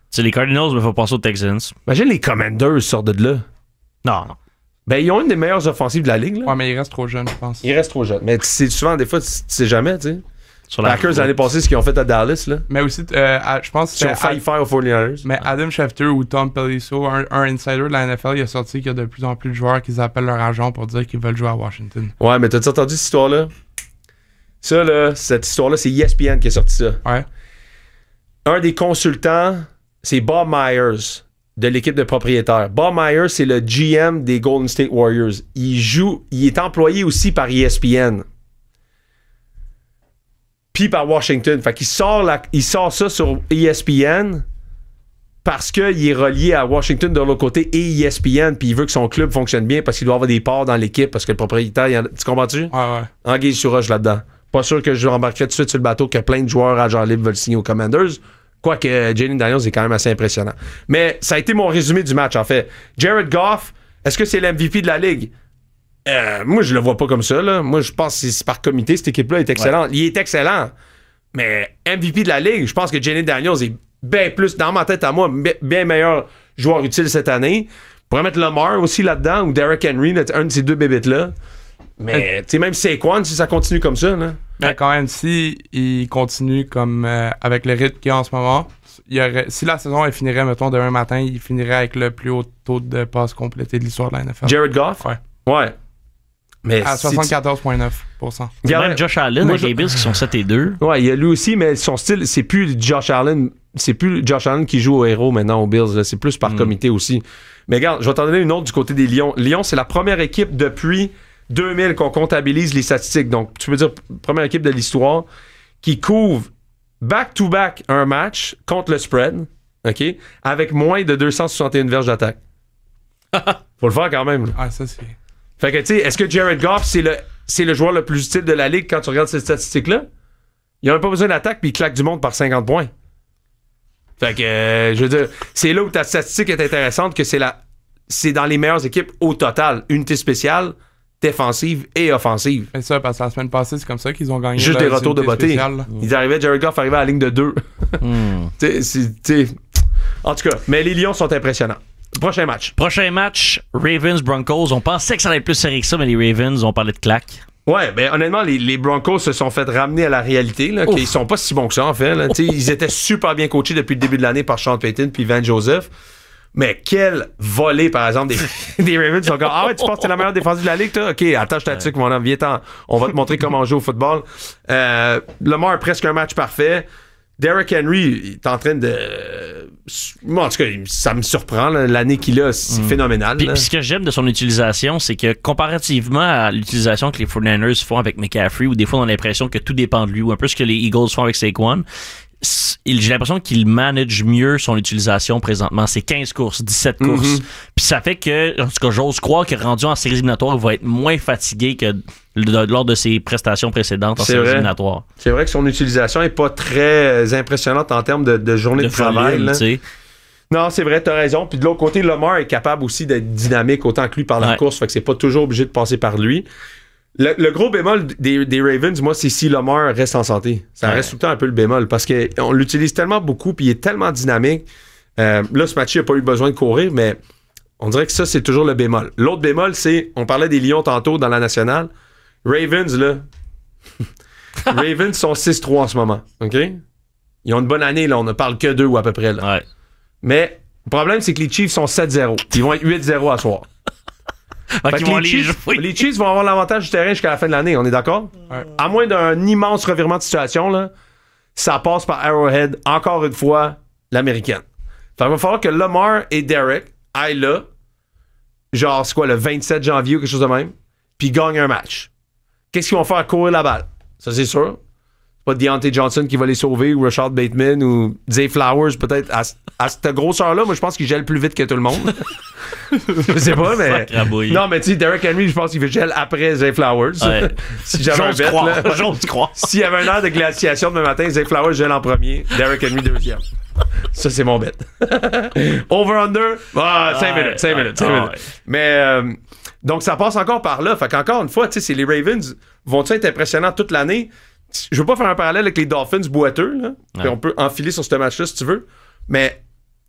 C'est les Cardinals, mais faut penser aux Texans. Imagine les Commanders sortent de là. Non, non. Ben, ils ont une des meilleures offensives de la ligue. Là. Ouais, mais il reste trop jeune, je pense. Ils restent trop jeunes. Mais c'est souvent, des fois, tu tu sais jamais, tu sais. Sur la Packers, l'année passée, ce qu'ils ont fait à Dallas, là. Mais aussi, euh, à- je pense que Ils ont c'était failli faire aux forty-niners. Mais Adam Schefter ou Tom Pelissero, un, un insider de la N F L, il a sorti qu'il y a de plus en plus de joueurs qui appellent leur agent pour dire qu'ils veulent jouer à Washington. Ouais, mais t'as-tu entendu cette histoire-là? Ça, là, cette histoire-là, c'est E S P N qui a sorti ça. Ouais. Un des consultants, c'est Bob Myers, de l'équipe de propriétaires. Bob Myers, c'est le G M des Golden State Warriors. Il joue, il est employé aussi par E S P N. Puis par Washington. Fait qu'il sort, la, il sort ça sur E S P N parce qu'il est relié à Washington de l'autre côté et E S P N, puis il veut que son club fonctionne bien parce qu'il doit avoir des parts dans l'équipe parce que le propriétaire, il en, tu comprends-tu? Ouais, ouais. Anguille sur roche là-dedans. Pas sûr que je rembarquerai tout de suite sur le bateau que plein de joueurs agents libres veulent signer aux Commanders. Quoique Jalen Daniels est quand même assez impressionnant. Mais ça a été mon résumé du match, en fait. Jared Goff, est-ce que c'est l'M V P de la Ligue? Euh, moi, je le vois pas comme ça. Là. Moi, je pense que c'est par comité. Cette équipe-là est excellente. Ouais. Il est excellent. Mais M V P de la Ligue, je pense que Jalen Daniels est bien plus, dans ma tête à moi, bien meilleur joueur utile cette année. On pourrait mettre Lamar aussi là-dedans ou Derrick Henry, là, un de ces deux bébites-là. Mais tu sais, même Saquon, si ça continue comme ça, là. Mais quand même, si il continue comme euh, avec le rythme qu'il y a en ce moment, il y aurait, si la saison elle finirait, mettons, demain matin, il finirait avec le plus haut taux de passes complétées de l'histoire de la N F L. Jared Goff? Ouais. Ouais. Mais à soixante-quatorze virgule neuf pour cent. Même Josh Allen moi, avec je... les Bills qui sont sept et deux. Ouais, il y a lui aussi, mais son style, c'est plus Josh Allen. C'est plus Josh Allen qui joue au héros maintenant aux Bills. Là. C'est plus par mm. comité aussi. Mais regarde, je vais t'en donner une autre du côté des Lions. Lions, c'est la première équipe depuis deux mille qu'on comptabilise les statistiques. Donc, tu peux dire première équipe de l'histoire qui couvre back-to-back un match contre le spread, OK, avec moins de deux cent soixante et un verges d'attaque. Faut le faire quand même. Là. Ah, ça, c'est... Fait que, tu sais, est-ce que Jared Goff, c'est le, c'est le joueur le plus utile de la Ligue quand tu regardes ces statistiques-là? Il n'a même pas besoin d'attaque, puis il claque du monde par cinquante points. Fait que, euh, je veux dire, c'est là où ta statistique est intéressante, que c'est la, c'est dans les meilleures équipes au total. Unité spéciale, défensive et offensive. C'est ça, parce que la semaine passée, c'est comme ça qu'ils ont gagné. Juste là, des retours de beauté. Ils arrivaient, Jared Goff arrivait à la ligne de deux. mm. Tu sais, en tout cas, mais les Lions sont impressionnants. Prochain match. Prochain match, Ravens-Broncos. On pensait que ça allait être plus serré que ça, mais les Ravens ont parlé de claque. Ouais, ben honnêtement, les, les Broncos se sont fait ramener à la réalité, là, qu'ils sont pas si bons que ça, en fait. Là. Ils étaient super bien coachés depuis le début de l'année par Sean Payton puis Van Joseph. Mais quel volée, par exemple, des, des Ravens. Ils sont comme, ah ouais, tu penses que t'es la meilleure défense de la Ligue, toi? OK, attache ta tuque, mon homme, viens-t'en. On va te montrer comment on joue au football. Euh, Lamar a presque un match parfait. Derrick Henry il est en train de... Moi, en tout cas, ça me surprend. Là. L'année qu'il a, c'est mm. phénoménal. Puis, puis ce que j'aime de son utilisation, c'est que comparativement à l'utilisation que les forty-niners font avec McCaffrey, où des fois on a l'impression que tout dépend de lui, ou un peu ce que les Eagles font avec Saquon, j'ai l'impression qu'il manage mieux son utilisation présentement. C'est quinze courses, dix-sept courses. Mm-hmm. Puis ça fait que, en tout cas, j'ose croire que rendu en séries éliminatoires, il va être moins fatigué que lors de ses prestations précédentes en c'est séries vrai. éliminatoires. C'est vrai que son utilisation n'est pas très impressionnante en termes de, de journée de, de travail. Volume, là. Non, c'est vrai, t'as raison. Puis de l'autre côté, Lamar est capable aussi d'être dynamique autant que lui par la ouais. course. Fait que c'est pas toujours obligé de passer par lui. Le, le gros bémol des, des Ravens, moi, c'est si Lamar reste en santé. Ça ouais. reste tout le temps un peu le bémol parce qu'on l'utilise tellement beaucoup puis il est tellement dynamique. Euh, là, ce match-ci, il n'a pas eu besoin de courir, mais on dirait que ça, c'est toujours le bémol. L'autre bémol, c'est, on parlait des Lions tantôt dans la nationale. Ravens, là, Ravens sont six trois en ce moment, OK? Ils ont une bonne année, là, on ne parle que d'eux ou à peu près, là. Ouais. Mais le problème, c'est que les Chiefs sont sept zéro. Ils vont être huit zéro à soir. Okay, les, Chiefs, les Chiefs vont avoir l'avantage du terrain jusqu'à la fin de l'année, on est d'accord? Ouais. À moins d'un immense revirement de situation, là, ça passe par Arrowhead, encore une fois, l'américaine. Fait qu'il va falloir que Lamar et Derek aillent là, genre, c'est quoi, le vingt-sept janvier ou quelque chose de même, puis gagnent un match. Qu'est-ce qu'ils vont faire? Courir la balle. Ça, c'est sûr. C'est pas Deontay Johnson qui va les sauver, ou Rashad Bateman, ou Zay Flowers, peut-être. À, à cette grosseur-là, moi, je pense qu'il gèle plus vite que tout le monde. Je sais pas, mais... Non, mais tu sais, Derrick Henry, je pense qu'il gèle après Zay Flowers. Ouais. Si j'avais un bet, là... J'ose croire. S'il y avait un heure de glaciation demain matin, Zay Flowers gèle en premier, Derrick Henry deuxième. Ça, c'est mon bet. Over-under? Ah, cinq minutes, cinq minutes, cinq minutes. Mais... Euh, donc, ça passe encore par là. Fait qu'encore une fois, tu sais, c'est les Ravens vont-ils être impressionnants toute l'année? Je veux pas faire un parallèle avec les Dolphins boiteux, là. Ouais. Puis on peut enfiler sur ce match-là si tu veux. Mais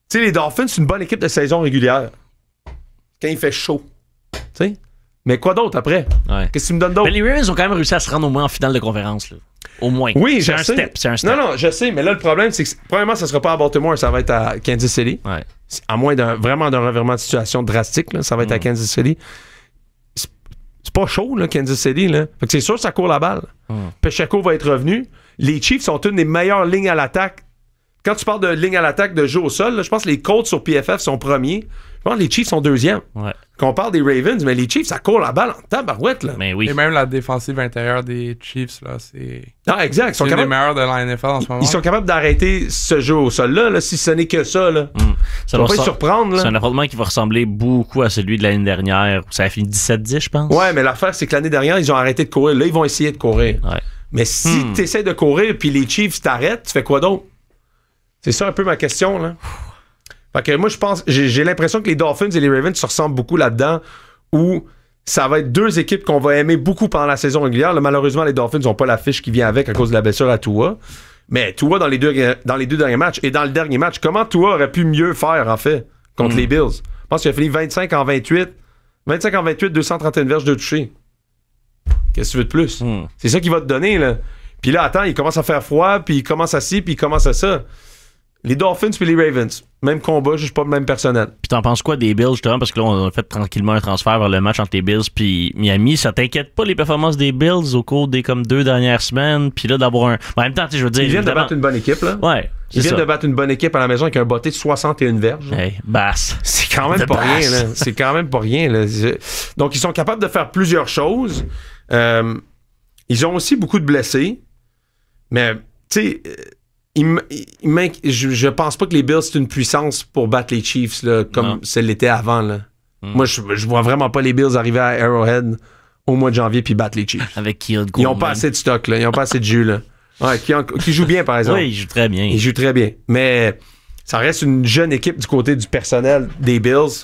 sais, les Dolphins, c'est une bonne équipe de saison régulière. Quand il fait chaud. Tu sais? Mais quoi d'autre après? Ouais. Qu'est-ce que tu me donnes d'autre? Mais les Ravens ont quand même réussi à se rendre au moins en finale de conférence. Là. Au moins. Oui, c'est je un sais. step. C'est un step. Non, non, je sais, mais là, le problème, c'est que, premièrement, ça sera pas à Baltimore, ça va être à Kansas City. Ouais. À moins d'un vraiment d'un revirement de situation drastique, là, ça va être mm. à Kansas City. C'est, c'est pas chaud, là, Kansas City. Là. Fait que c'est sûr que ça court la balle. Mm. Pacheco va être revenu. Les Chiefs sont une des meilleures lignes à l'attaque. Quand tu parles de ligne à l'attaque de jeu au sol, là, je pense que les Colts sur P F F sont premiers. Je pense que les Chiefs sont deuxièmes. Ouais. Quand on parle des Ravens, mais les Chiefs, ça court la balle en tabarouette. Là. Mais oui. Et même la défensive intérieure des Chiefs, là, c'est. Ah, exact. Ils sont C'est capables... les meilleurs de la N F L en ce moment. Ils sont capables d'arrêter ce jeu au sol-là, là, si ce n'est que ça. Là. Mm. Ça Ça va va pas ressem- te surprendre. Là. C'est un affrontement qui va ressembler beaucoup à celui de l'année dernière où ça a fini dix-sept dix, je pense. Ouais, mais l'affaire, c'est que l'année dernière, ils ont arrêté de courir. Là, ils vont essayer de courir. Ouais. Mais si Hmm. tu essaies de courir puis les Chiefs t'arrêtent, tu fais quoi d'autre? C'est ça un peu ma question, là. Fait que moi, je pense, j'ai, j'ai l'impression que les Dolphins et les Ravens se ressemblent beaucoup là-dedans, où ça va être deux équipes qu'on va aimer beaucoup pendant la saison régulière. Là, malheureusement, les Dolphins n'ont pas la fiche qui vient avec à cause de la blessure à Tua. Mais Tua, dans les deux, dans les deux derniers matchs, et dans le dernier match, comment Tua aurait pu mieux faire, en fait, contre Mm. les Bills? Je pense qu'il a fini vingt-cinq en vingt-huit. vingt-cinq en vingt-huit, deux cent trente et un verges de toucher. Qu'est-ce que tu veux de plus? Mm. C'est ça qu'il va te donner, là. Puis là, attends, il commence à faire froid, puis il commence à ci, puis il commence à ça. Les Dolphins puis les Ravens, même combat, juste pas le même personnel. Puis t'en penses quoi des Bills, justement, parce que là, on a fait tranquillement un transfert vers le match entre les Bills puis Miami. Ça t'inquiète pas les performances des Bills au cours des comme deux dernières semaines? Puis là, d'avoir un... En même temps, tu sais, je veux dire... Ils viennent de évidemment- battre une bonne équipe, là. Ouais, Ils c'est viennent ça. de battre une bonne équipe à la maison avec un botté de soixante et un verges. Hey, basse. C'est quand même De pas basse. rien, là. C'est quand même pas rien, là. C'est- Donc, ils sont capables de faire plusieurs choses. Euh, ils ont aussi beaucoup de blessés. Mais, tu sais, euh, il m- il m'inqui- je, je pense pas que les Bills, c'est une puissance pour battre les Chiefs, là, comme Non. ça l'était avant, là. Mm. Moi, je, je vois vraiment pas les Bills arriver à Arrowhead au mois de janvier puis battre les Chiefs. Avec Kill Ils ont pas assez de stock, là. Ils ont pas assez de jus, là. Ouais, qui, en- qui joue bien, par exemple. Oui, il joue très bien. Ils jouent très bien. Mais ça reste une jeune équipe du côté du personnel des Bills.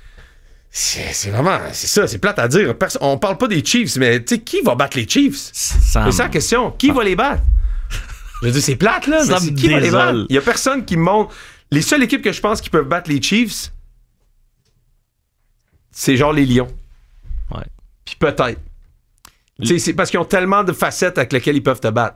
C'est, c'est vraiment... C'est ça, c'est plate à dire. Perso- on parle pas des Chiefs, mais tu sais, qui va battre les Chiefs? Ça C'est ça la question. Qui va les battre? Je veux dire, c'est plate, là, Ça mais c'est me qui va les désole. battre? Il y a personne qui me montre... Les seules équipes que je pense qui peuvent battre les Chiefs, c'est genre les Lions. Ouais. Puis peut-être. Tu sais, c'est parce qu'ils ont tellement de facettes avec lesquelles ils peuvent te battre.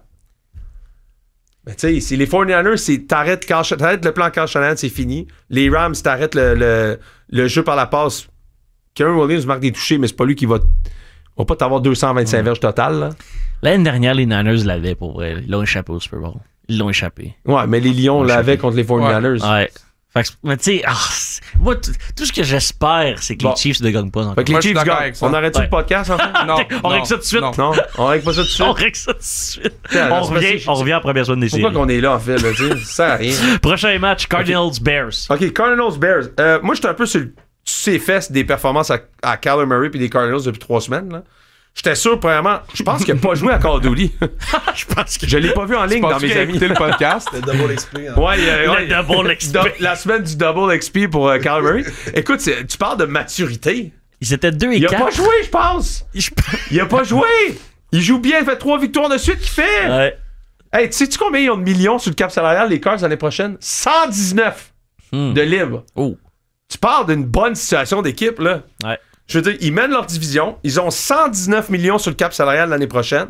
Mais tu sais, c'est les forty-niners, c'est t'arrêtes, Kyle Shan- t'arrêtes le plan Kyle Shanahan, c'est fini. Les Rams, t'arrêtes le, le, le jeu par la passe. Karen Williams marque des touchés, mais c'est pas lui qui va, va pas t'avoir deux cent vingt-cinq verges total. Là. L'année dernière, les Niners l'avaient pour vrai. Ils l'ont échappé au Super Bowl. Ils l'ont échappé. Ouais, mais les Lions Ouais, l'avaient je sais. contre les forty-niners. Ouais. Fait que, mais tu sais, ah, c'est- moi, t- tout ce que j'espère, c'est que Bon. les Chiefs ne gagnent pas encore. Fait que les Moi, je suis Chiefs d'accord gagnent. avec ça. On arrête-tu Ouais. le podcast, en fait? Non, On non, règle ça tout de suite. non. Non, on règle pas ça tout de suite. On règle ça tout de suite. Tiens, On c'est revient, parce que- on revient en première semaine des Pourquoi séries. qu'on est là, en fait, là, tu sais? Ça sert à rien. Prochain match, Cardinals-Bears. OK, Cardinals-Bears. Euh, moi, j'étais un peu sur le- sur ses fesses des performances à, à Kyler Murray puis des Cardinals depuis trois semaines. Là. J'étais sûr, premièrement, je pense qu'il n'a pas joué à Call of Duty. Je pense que Je l'ai pas vu en ligne dans mes amis. écouté le podcast. Le double X P. Hein. Ouais, euh, ouais. le double X P. Do- la semaine du double X P pour euh, Kyler Murray. Écoute, c'est- tu parles de maturité. Ils étaient deux et Il a pas quatre. joué, je pense. Je- Il a pas joué. Il joue bien, il fait trois victoires de suite qu'il fait. Ouais. Hey, tu sais-tu combien ils ont de millions sur le cap salarial, les Cards, l'année prochaine? cent dix-neuf Hmm. de libre. Oh. Tu parles d'une bonne situation d'équipe, là. Ouais. Je veux dire, ils mènent leur division. Ils ont cent dix-neuf millions sur le cap salarial l'année prochaine.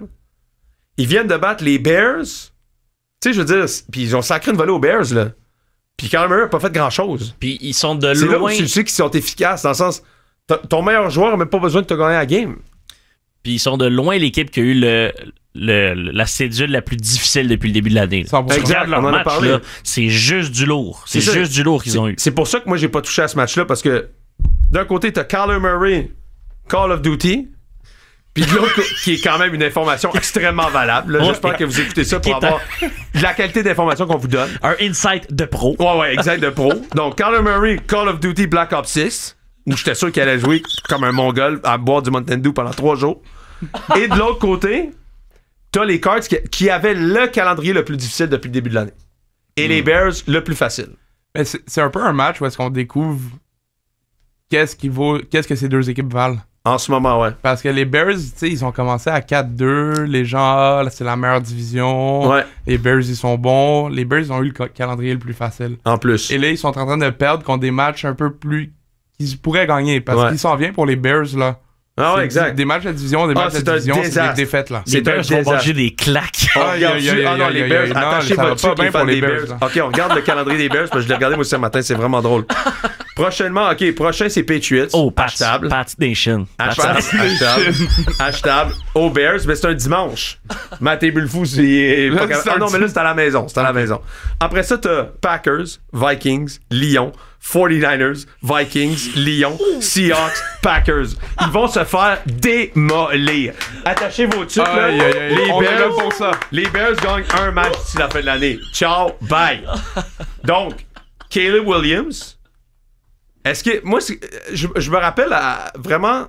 Ils viennent de battre les Bears. Tu sais, je veux dire, c- puis ils ont sacré une volée aux Bears, là. Puis Kyler Murray n'a pas fait grand-chose. Puis ils sont de C'est là où loin. tu sais qu'ils sont efficaces, dans le sens, t- ton meilleur joueur n'a même pas besoin de te gagner la game. Puis ils sont de loin l'équipe qui a eu le, le- le- la cédule la plus difficile depuis le début de l'année. là. cent pour cent. Exact. Regarde leur on en a match, parlé. là, c'est juste du lourd. C'est C'est ça. juste du lourd qu'ils ont eu. C'est pour ça que moi, j'ai pas touché à ce match-là, parce que d'un côté, t'as Kyler Murray, Call of Duty, puis de l'autre, qui est quand même une information extrêmement valable. là. Ouais. J'espère que vous écoutez ça Qui pour est un- avoir de la qualité d'information qu'on vous donne. Un insight de pro. Ouais, ouais, exact, de pro. Donc, Kyler Murray, Call of Duty Black Ops six, où j'étais sûr qu'il allait jouer comme un mongol à boire du Mountain Dew pendant trois jours. Et de l'autre côté, t'as les Cards qui, qui avaient le calendrier le plus difficile depuis le début de l'année. Et les Bears, le plus facile. Mais c'est c'est un peu un match où est-ce qu'on découvre qu'est-ce qui vaut, qu'est-ce que ces deux équipes valent. En ce moment, ouais. Parce que les Bears, tu sais, ils ont commencé à quatre deux. Les gens, ah, là, c'est la meilleure division. Ouais. Les Bears, ils sont bons. Les Bears, ils ont eu le ca- calendrier le plus facile. En plus. Et là, ils sont en train de perdre contre des matchs un peu plus... qu'ils pourraient gagner. Parce Ouais. qu'ils s'en viennent pour les Bears, là. Ah ouais, C'est exact. Des matchs de division, des Ah, matchs de c'est un division, c'est des désastre. défaites, là. Les C'est un Bears vont désastre. manger des claques. On Aïe, regarde aïe, dessus. aïe, Ah non, aïe, les aïe, Bears, aïe, non, attachez ça va votre pas sucre, bien les fans pour des les Bears. Bears, OK, on regarde le calendrier des Bears, parce que je l'ai regardé moi aussi ce matin, c'est vraiment drôle. Prochainement, OK, prochain, c'est Patriots. Oh, Pat, Achetable. Pat Nation. Achetable. Achetable. Achetable. Aux Bears, mais c'est un dimanche. Matt Eberflus, c'est pas Là, capable. c'est Ah un non, mais là, c'est à la maison. C'est à la Ok. maison. Après ça, t'as Packers, Vikings, Lions, forty-niners, Vikings, Lions, Seahawks, Packers. Ils vont se faire démolir. Attachez vos trucs, là. Aïe, aïe, aïe. Les On est là Bears, pour ça. les Bears gagnent un match d'ici la fin de l'année. Ciao, bye. Donc, Caleb Williams, est-ce que... Moi, c'est- je, je me rappelle à- vraiment...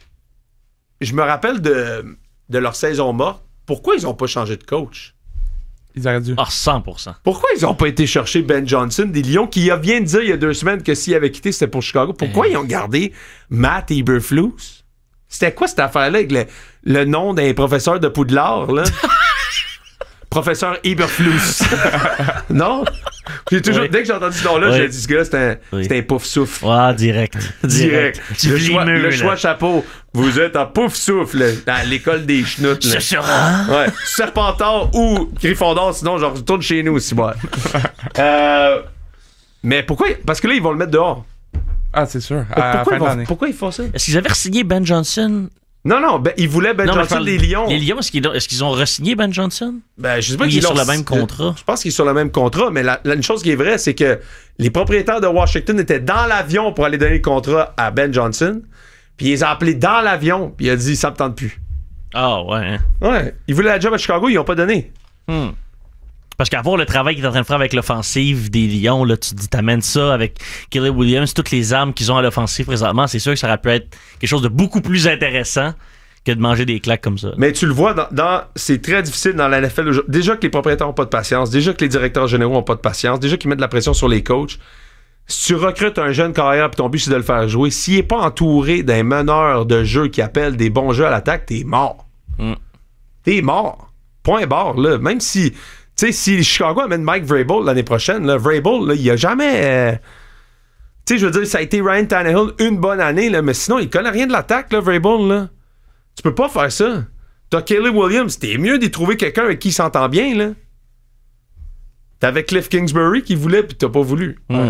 Je me rappelle de, de leur saison morte. Pourquoi ils ont pas changé de coach? Ils auraient dû. Ah, cent pour cent. Pourquoi ils ont pas été chercher Ben Johnson des Lions qui vient de dire il y a deux semaines que s'il avait quitté, c'était pour Chicago? Pourquoi Euh. ils ont gardé Matt Eberflus? C'était quoi cette affaire-là avec le, le nom d'un professeur de Poudlard, là? Professeur Eberflus. Non? J'ai toujours, Oui. dès que j'ai entendu ce nom-là, Oui. j'ai dit, ce gars-là, c'est un, Oui. c'est un pouf souffle. Ah, direct. Direct. Tu Le choix, vlimeux, le là. choix chapeau. Vous êtes en pouf souffle dans l'école des chenoutes. là. Ce sera. Ouais. Serpentard ou Gryffondor, sinon je retourne chez nous aussi. Ouais. euh, mais pourquoi? Parce que là, ils vont le mettre dehors. Ah, c'est sûr. À la pourquoi, fin ils de vont- l'année. pourquoi ils font ça? Est-ce qu'ils avaient signé Ben Johnson? Non, non, ben, ils voulaient Ben Non, mais je Johnson parle- des Lions. Les Lions, est-ce qu'ils ont, est-ce qu'ils ont re-signé Ben Johnson? Ben, je sais pas Ou il qu'ils est sur l'ont- le même contrat? Je pense qu'il est sur le même contrat, mais la, la- une chose qui est vraie, c'est que les propriétaires de Washington étaient dans l'avion pour aller donner le contrat à Ben Johnson. Puis ils les ont appelés dans l'avion, puis il a dit ça me tente plus. Ah, ouais. Hein. Ouais. Ils voulaient la job à Chicago, ils n'ont pas donné. Hmm. Parce qu'à voir le travail qu'il est en train de faire avec l'offensive des Lions, là, tu te dis, t'amènes ça avec Caleb Williams, toutes les armes qu'ils ont à l'offensive présentement, c'est sûr que ça aurait pu être quelque chose de beaucoup plus intéressant que de manger des claques comme ça. Mais tu le vois, dans, dans- c'est très difficile dans la N F L. aujourd'hui. Déjà que les propriétaires n'ont pas de patience, déjà que les directeurs généraux n'ont pas de patience, déjà qu'ils mettent de la pression sur les coachs. Si tu recrutes un jeune carrière et ton but c'est de le faire jouer, s'il n'est pas entouré d'un meneur de jeu qui appelle des bons jeux à l'attaque, t'es mort. Mm. T'es mort. Point barre, là. Même si, tu sais, si Chicago amène Mike Vrabel l'année prochaine, là, Vrabel, là, il a jamais... euh, tu sais, je veux dire, ça a été Ryan Tannehill une bonne année, là, mais sinon, il connaît rien de l'attaque, là, Vrabel, là. Tu peux pas faire ça. T'as Caleb Williams, t'es mieux d'y trouver quelqu'un avec qui il s'entend bien, là. T'avais Cliff Kingsbury qui voulait, puis t'as pas voulu. Hmm.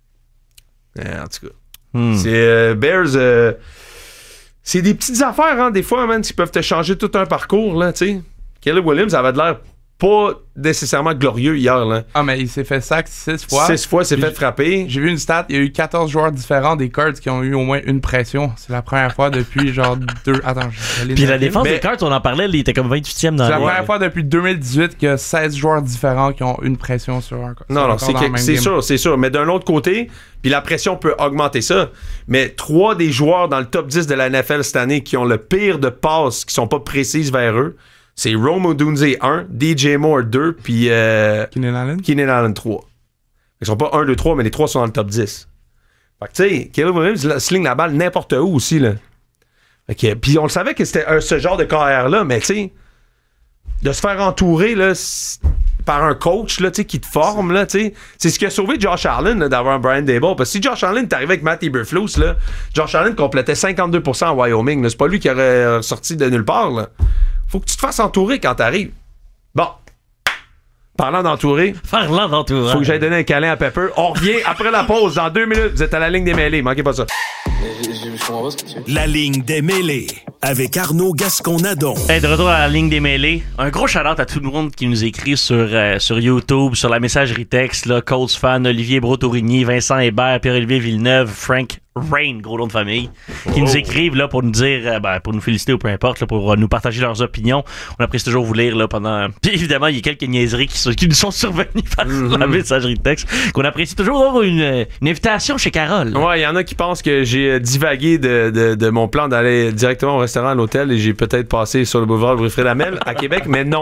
Euh, en tout cas. Hmm. C'est euh, Bears. euh, c'est des petites affaires, hein, des fois, man, qui peuvent te changer tout un parcours, là, tu sais. Caleb Williams avait de l'air pas nécessairement glorieux hier, là. Ah, mais il s'est fait sac six fois. Six fois, il s'est Puis fait frapper. J'ai vu une stat, il y a eu quatorze joueurs différents des Cards qui ont eu au moins une pression. C'est la première fois depuis genre deux. Attends, je vais Puis la noter. défense Mais- des Cards, on en parlait, il était comme vingt-huitième dans C'est la la première ligue. fois depuis deux mille dix-huit qu'il y a seize joueurs différents qui ont une pression sur un. sur Non, un non, corps c'est, dans que- le même c'est game. sûr, c'est sûr. Mais d'un autre côté, puis la pression peut augmenter ça. Mais trois des joueurs dans le top dix de la N F L cette année qui ont le pire de passes qui sont pas précises vers eux, c'est Rome Odunze un, D J Moore deux, puis euh, Keenan Allen? Keenan Allen trois. Ils sont pas un, deux, trois, mais les trois sont dans le top dix. Fait que tu sais, Caleb Williams la- sling la balle n'importe où aussi, là. Fait que, puis on le savait que c'était un- ce genre de carrière-là, mais tu sais, de se faire entourer, là, c- par un coach, là, tu sais, qui te forme, là, tu sais, c'est ce qui a sauvé Josh Allen, là, d'avoir un Brian Daboll. Parce que si Josh Allen est arrivé avec Matt Eberflus, là, Josh Allen complétait cinquante-deux pour cent en Wyoming, là. C'est pas lui qui aurait sorti de nulle part, là. Faut que tu te fasses entourer quand t'arrives. Bon. Parlant d'entourer, Parlant d'entourage. faut que j'aille donner un câlin à Pepper. On revient après la pause. Dans deux minutes, vous êtes à la ligne des mêlées. Manquez pas ça. Je, je, je comprends pas ce que tu veux. La ligne des mêlées avec Arnaud Gascon-Nadon. Hey, de retour à la ligne des mêlés. Un gros shout-out à tout le monde qui nous écrit sur, euh, sur YouTube, sur la messagerie texte, là, Colts fan, Olivier Brotourigny, Vincent Hébert, Pierre-Olivier Villeneuve, Frank Rain, gros nom de famille, qui nous écrivent là, pour nous dire, euh, ben, pour nous féliciter ou peu importe, là, pour euh, nous partager leurs opinions. On apprécie toujours vous lire là, pendant... Puis évidemment, il y a quelques niaiseries qui, sont, qui nous sont survenues par la messagerie texte, qu'on apprécie toujours d'avoir une, une invitation chez Carole. Ouais, il y en a qui pensent que j'ai euh, divagué de, de, de mon plan d'aller directement au restaurant à l'hôtel et j'ai peut-être passé sur le boulevard Wilfrid Hamel à Québec, mais non.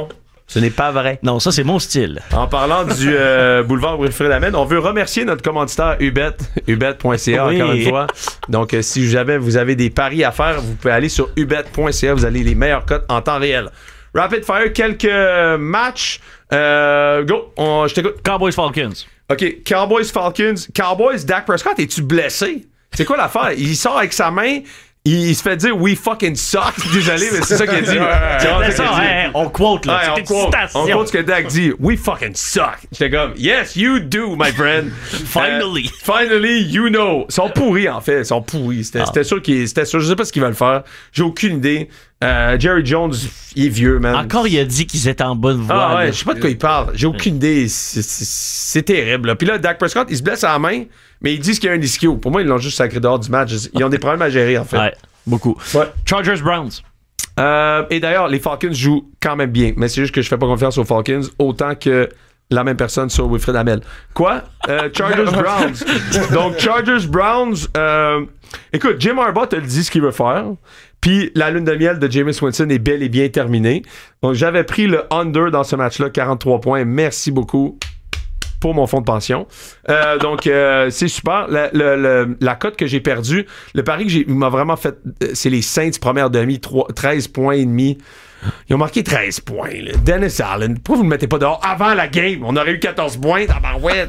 Ce n'est pas vrai. Non, ça, c'est mon style. En parlant du euh, boulevard Wilfrid Amel, on veut remercier notre commanditaire Ubet, ubet point c a Oui. encore une fois. Donc, euh, si jamais vous avez des paris à faire, vous pouvez aller sur ubet point c a, vous avez les meilleures cotes en temps réel. Rapid Fire, quelques matchs. Euh, go, on, je t'écoute. Cowboys Falcons. OK, Cowboys Falcons. Cowboys, Dak Prescott, es-tu blessé? C'est quoi l'affaire? Il sort avec sa main... Il se fait dire « We fucking suck ». Désolé, mais c'est ça qu'il a dit. C'est vraiment C'est ça qu'il ça, a dit. hein, on quote, là. Ouais, c'est on une quote, citation. on quote ce que Dak dit. We fucking suck. J'étais comme, yes, you do, my friend. Finally. Euh, finally, you know. Ils sont pourris, en fait. Ils sont pourris. C'était, Ah. c'était sûr qu'ils, c'était sûr. Je sais pas ce qu'ils veulent faire. J'ai aucune idée. Euh, Jerry Jones, il est vieux, man. Encore, il a dit qu'ils étaient en bonne voie. Ah ouais, là. je sais pas de quoi il parle. J'ai aucune idée. C'est, c'est, c'est terrible. Là. Puis là, Dak Prescott, il se blesse à la main, mais ils disent qu'il y a un ischio. Pour moi, ils l'ont juste sacré dehors du match. Ils ont des problèmes à gérer, en fait. Ouais, beaucoup. Ouais. Chargers Browns. Euh, et d'ailleurs, les Falcons jouent quand même bien, mais c'est juste que je fais pas confiance aux Falcons autant que la même personne sur Wilfrid Amel. Quoi? Euh, Chargers Browns. Donc, Chargers Browns. Euh, écoute, Jim Harbaugh te le dit ce qu'il veut faire. Puis la lune de miel de Jameis Winston est bel et bien terminée. Donc, j'avais pris le under dans ce match-là, quarante-trois points. Merci beaucoup pour mon fonds de pension. Euh, donc, euh, c'est super. La, le, le, la cote que j'ai perdue, le pari que j'ai m'a vraiment fait, c'est les Saints première demi, trois, treize points et demi. Ils ont marqué treize points. Là. Dennis Allen, pourquoi vous ne le mettez pas dehors avant la game? On aurait eu quatorze points, tabarouette.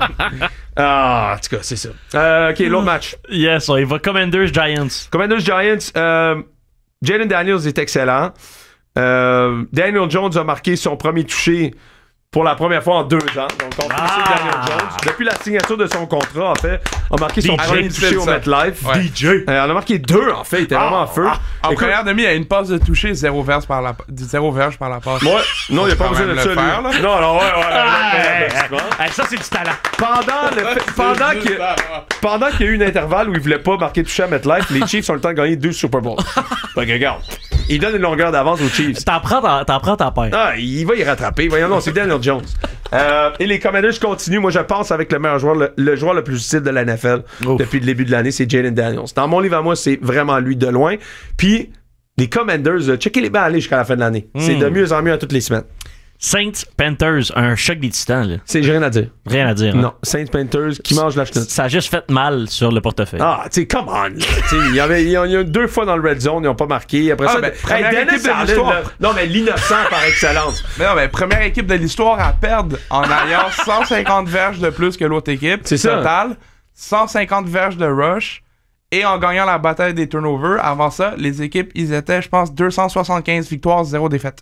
Ah, en tout cas, c'est ça. Euh, OK, l'autre match. Yes, on y va. Commanders Giants. Commanders Giants, euh, Jalen Daniels est excellent. Euh, Daniel Jones a marqué son premier touché pour la première fois en deux ans. Donc, on félicite Ah! Daniel Jones. Depuis la signature de son contrat, en fait, a marqué son D J, premier touché au ça. MetLife. Ouais. D J. Euh, on a marqué deux, en fait. Il était vraiment en feu. En Écoute, première demi, il y a une passe de toucher, zéro verge par la, zéro verge par la passe. ouais, non, il n'y a pas Faut besoin quand de même ça, le lui. faire, là. Non, non, ouais, ouais. Ah, ouais, hey, ouais, hey, ouais. hey, ça, c'est du talent. Pendant, le fait- pendant, juste que, ça. pendant qu'il y a eu une intervalle où il voulait pas marquer touché à MetLife, les Chiefs ont le temps de gagner deux Super Bowls. Fait que regarde, il donne une longueur d'avance aux Chiefs. T'en prends, t'en, t'en prends, t'en perds. Ah, il va y rattraper. Voyons, non, c'est Daniel Jones. Euh, et les Commanders continuent. Moi, je pense avec le meilleur joueur, le, le joueur le plus utile de la N F L Ouf. depuis le début de l'année, c'est Jalen Daniels. Dans mon livre à moi, c'est vraiment lui de loin. Puis, les Commanders, euh, checkez les balles aller jusqu'à la fin de l'année. C'est de mieux en mieux à toutes les semaines. Saints Panthers, un choc des titans, là. C'est, j'ai rien à dire. Rien à dire. hein. Non, Saints Panthers qui mange la chenoute. Ça a juste fait mal sur le portefeuille. Ah, tu sais, come on. là. Tu sais, Il y avait il y a, il y a deux fois dans le red zone, ils n'ont pas marqué. Après Ah, ça, ben, hey, première Dennis équipe de Allen, l'histoire. là, non, mais l'innocent par excellence. Mais non, mais première équipe de l'histoire à perdre en ayant cent cinquante verges de plus que l'autre équipe. C'est ça. Total, cent cinquante verges de rush. Et en gagnant la bataille des turnovers, avant ça, les équipes, ils étaient, je pense, deux cent soixante-quinze victoires, zéro défaite.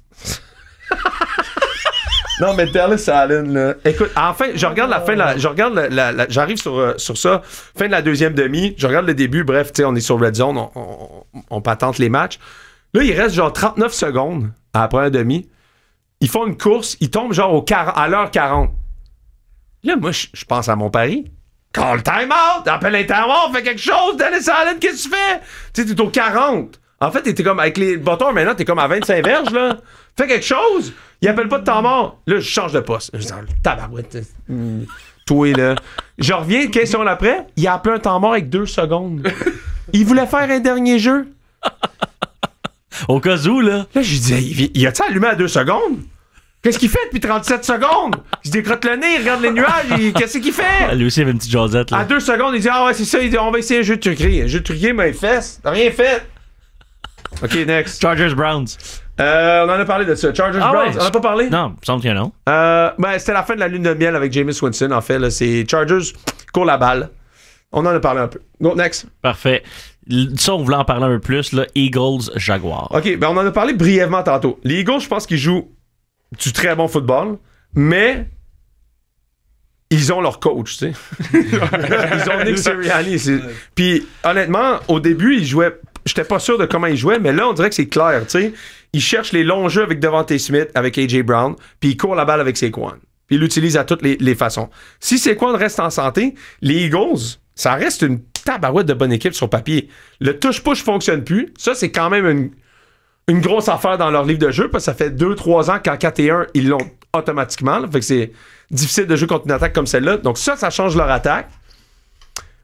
Non, mais Dallas Allen, là. Écoute, enfin, je regarde la fin, de la, je regarde la, la- la- j'arrive sur, euh, sur ça, fin de la deuxième demi, je regarde le début, bref, tu sais, on est sur Red Zone, on, on, on patente les matchs. Là, il reste genre trente-neuf secondes à la première demi. Ils font une course, ils tombent genre au quar- à l'heure quarante. Là, moi, je je pense à mon pari. Call time-out! Appelle un time-out! Fais quelque chose! Dallas Allen, qu'est-ce que tu fais? Tu sais, t'es au quarante. En fait, t'es comme avec les bâtons, maintenant, t'es comme à vingt-cinq verges, là. Fais quelque chose! Il appelle pas de temps mort. Là, je change de poste. Je dis, tabarouette. Hum, toi, là. Je reviens, question après. Il a appelé un temps mort avec deux secondes. Il voulait faire un dernier jeu. Au cas où, là. Là, j'ai dit, il, il a-tu allumé à deux secondes? Qu'est-ce qu'il fait depuis trente-sept secondes? Il se décrotte le nez, il regarde les nuages, il- qu'est-ce qu'il fait? Lui aussi, il avait une petite jasette, À là. deux secondes, il dit, ah ouais, c'est ça, il dit, on va essayer un jeu de truquerie. Un jeu de truquerie, mais fesses. T'as rien fait. OK, next. Chargers Browns. Euh, on en a parlé de ça. Chargers Ah Browns, ouais. on en a pas parlé? Non, il me semble que non. Euh, ben, c'était la fin de la lune de miel avec Jameis Winston, en fait. Là, c'est Chargers court la balle. On en a parlé un peu. Go, next. Parfait. L- Ça, on voulait en parler un peu plus, là. Eagles Jaguars. OK, ben on en a parlé brièvement tantôt. Les Eagles, je pense qu'ils jouent du très bon football, mais ils ont leur coach, tu sais. Ils ont Nick Sirianni. c'est- Puis, honnêtement, au début, ils jouaient... J'étais pas sûr de comment ils jouaient, mais là, on dirait que c'est clair, tu sais. Ils cherchent les longs jeux avec Devontae Smith, avec A J Brown, puis ils courent la balle avec Saquon. Puis ils l'utilisent à toutes les, les façons. Si Saquon reste en santé, les Eagles, ça reste une tabarouette de bonne équipe sur papier. Le touche-push fonctionne plus. Ça, c'est quand même une, une grosse affaire dans leur livre de jeu, parce que ça fait deux trois ans qu'en quatre et un, ils l'ont automatiquement. Là. Fait que c'est difficile de jouer contre une attaque comme celle-là. Donc ça, ça change leur attaque.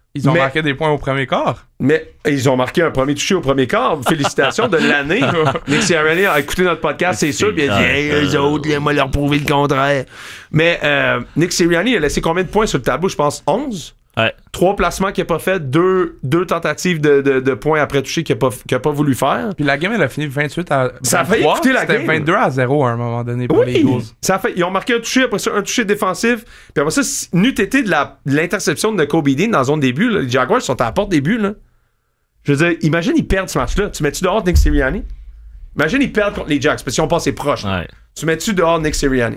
Ils ont Mais- marqué des points au premier quart. Mais ils ont marqué un premier touché au premier quart. Félicitations de l'année. Nick Sirianni a écouté notre podcast, c'est sûr. Puis il a dit hey, eux autres, moi leur prouver le contraire. Mais euh, Nick Sirianni a laissé combien de points sur le tableau? Je pense onze. Ouais. Trois placements qu'il n'a pas fait, deux, deux tentatives de, de, de points après toucher qu'il n'a pas, qu'il a pas voulu faire. Puis la game, elle a fini vingt-huit à Ça a failli vingt-trois. coûter la C'était game. vingt-deux à zéro à un moment donné pour les Eagles. Ça a fait, ils ont marqué un touché, après ça, un touché défensif. Puis après ça, si- n'eût été de, la, de l'interception de Kobe Dean dans la zone début. Là, les Jaguars sont à la porte début. Là. Je veux dire, imagine, ils perdent ce match-là. Tu mets-tu dehors Nick Sirianni? Imagine, ils perdent contre les Jacks, parce qu'ils ont passé proche. Ouais. Tu mets-tu dehors Nick Sirianni?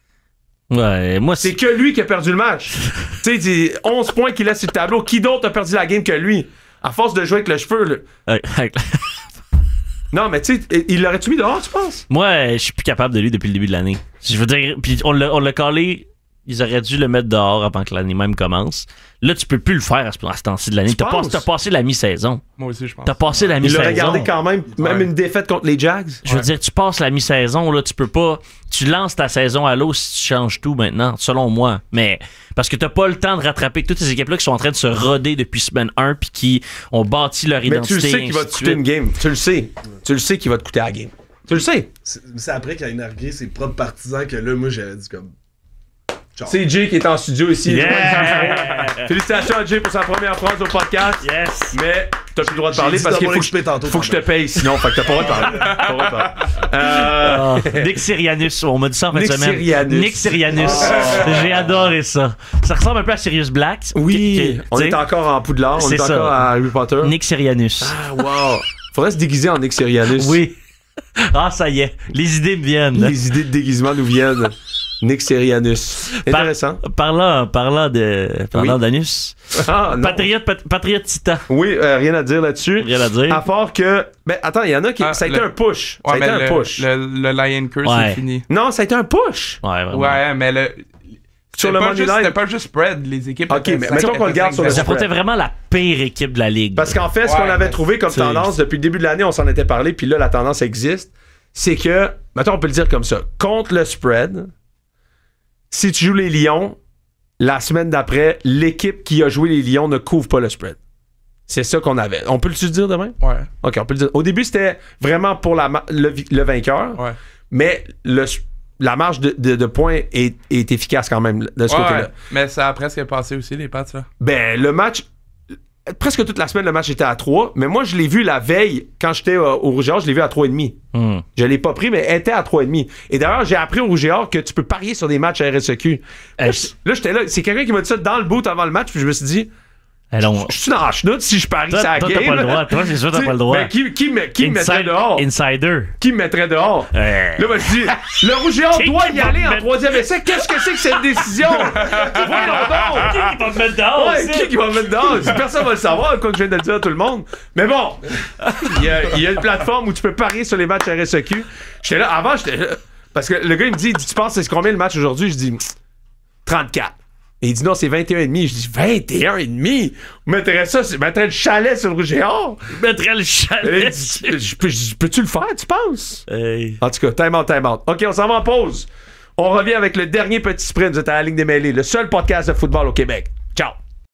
Ouais, moi, C'est c'est. que lui qui a perdu le match. Tu sais, c'est onze points qu'il laisse sur le tableau. Qui d'autre a perdu la game que lui? À force de jouer avec le cheveu, là. Ouais, avec- Non, mais tu sais, il l'aurait-tu mis dehors, tu penses? Moi, je suis plus capable de lui depuis le début de l'année. Je veux dire, puis on l'a, on l'a collé. Ils auraient dû le mettre dehors avant que l'année même commence. Là, tu peux plus le faire à ce, à ce temps-ci de l'année. Tu T'as, pas- penses? t'as passé la mi-saison. Moi aussi, je pense. T'as passé la Il mi-saison. l'aurait gardé quand même, même Ouais. une défaite contre les Jags. Je veux dire, tu passes la mi-saison, là, tu peux pas. Tu lances ta saison à l'eau si tu changes tout maintenant, selon moi. Mais parce que t'as pas le temps de rattraper toutes ces équipes-là qui sont en train de se roder depuis semaine un puis qui ont bâti leur Mais identité. tu le sais qu'il va te ainsi de coûter une suite. game. Tu le sais. Tu le sais qu'il va te coûter la game. Tu le sais. C'est c'est après qu'il a énervé ses propres partisans que là, moi, j'avais dit comme. Ciao. C'est Jay qui est en studio ici. Yeah! Félicitations à Jay pour sa première phrase au podcast. Yes! Mais t'as plus le droit de J'ai parler dit parce dans qu'il mon faut, que expé je- tantôt, faut que je te quand paye sinon. Fait que t'as pas le droit de parler. T'as pas le droit de parler. Euh, Ah, Nick Sirianus, on m'a dit ça en fin de Nick semaine. Sirianus. Nick Sirianus. J'ai adoré ça. Ça ressemble un peu à Sirius Black. oui, Qui- qui- on tu est sais, encore en Poudlard. On C'est est ça. encore à Harry Potter. Nick Sirianus. Ah, wow. Faudrait se déguiser en Nick Sirianus. Oui. Ah, ça y est. Les idées me viennent. là. Les idées de déguisement nous viennent. Nick Sirianus. Par- Intéressant. Parlant, parlant de, parlant Oui. d'anus. Ah, non. Patriote, pat- patriote titan. Oui, euh, rien à dire là-dessus. Rien à dire. À part que. Ben, attends, il y en a qui. Ah, ça a été le- un push. Ouais, ça a mais été un le, push. Le, le Lion Curse, Ouais. c'est fini. Non, ça a été un push. Ouais, vraiment. Ouais, mais le. Sur C'était le pas Monday juste- Night. C'était pas juste spread, les équipes. Ok, étaient mais cinq- mettons qu'on le garde sur le Ils étaient affrontaient vraiment la pire équipe de la ligue. Parce qu'en fait, ce qu'on Ouais, avait mais- trouvé comme c'est- tendance depuis le début de l'année, on s'en était parlé, puis là, la tendance existe, c'est que, mettons, on peut le dire comme ça, contre le spread, si tu joues les Lions, la semaine d'après, l'équipe qui a joué les Lions ne couvre pas le spread. C'est ça qu'on avait. On peut le dire demain? Ouais, OK, on peut le dire. Au début, c'était vraiment pour la ma- le, vi- le vainqueur, ouais. mais le, la marge de, de- de points est, est efficace quand même de ce Ouais, côté-là. ouais. Mais ça a presque passé aussi, les Pats, là. Ben, le match. Presque toute la semaine, le match était à trois. Mais moi, je l'ai vu la veille, quand j'étais euh, au Rouge et Or, je l'ai vu à trois virgule cinq. Hmm. Je l'ai pas pris, mais elle était à trois virgule cinq. Et d'ailleurs, j'ai appris au Rouge et Or que tu peux parier sur des matchs à R S E Q. Là, Euh, je- là, j'étais là. C'est quelqu'un qui m'a dit ça dans le boot avant le match, puis je me suis dit, Alors, je suis dans la chenoute si je parie toi, ça à toi, game. t'as pas le droit. Toi, c'est sûr, t'as T'sais, pas le droit. Ben, qui, qui, me, qui me mettrait Inside- dehors? Insider. Qui me mettrait dehors? Euh, Là, moi, je dis, le Rouge et Or Qui doit qui y va aller me en mettre- troisième essai. Qu'est-ce que c'est que cette décision? Voyons donc! Qui va me mettre dehors, Ouais, ça? qui qui va me mettre dehors? Personne va le savoir, quoi que je viens de le dire à tout le monde. Mais bon, il y, a, il y a une plateforme où tu peux parier sur les matchs R S E Q. J'étais là, avant, j'étais là. Parce que le gars, il me dit, il dit, tu penses c'est combien le match aujourd'hui? Je dis, trente-quatre. Et il dit, non, c'est vingt et un virgule cinq. Je dis, vingt et un virgule cinq? Vous mettrez ça, je mettrais le chalet sur le Rouge et Or. Je mettrais le Et il chalet. dit, je peux- je- peux-tu le faire, tu penses? Hey. En tout cas, time out, time out. OK, on s'en va en pause. On revient avec le dernier petit sprint. Vous êtes à la ligne des mêlées, le seul podcast de football au Québec. Ciao.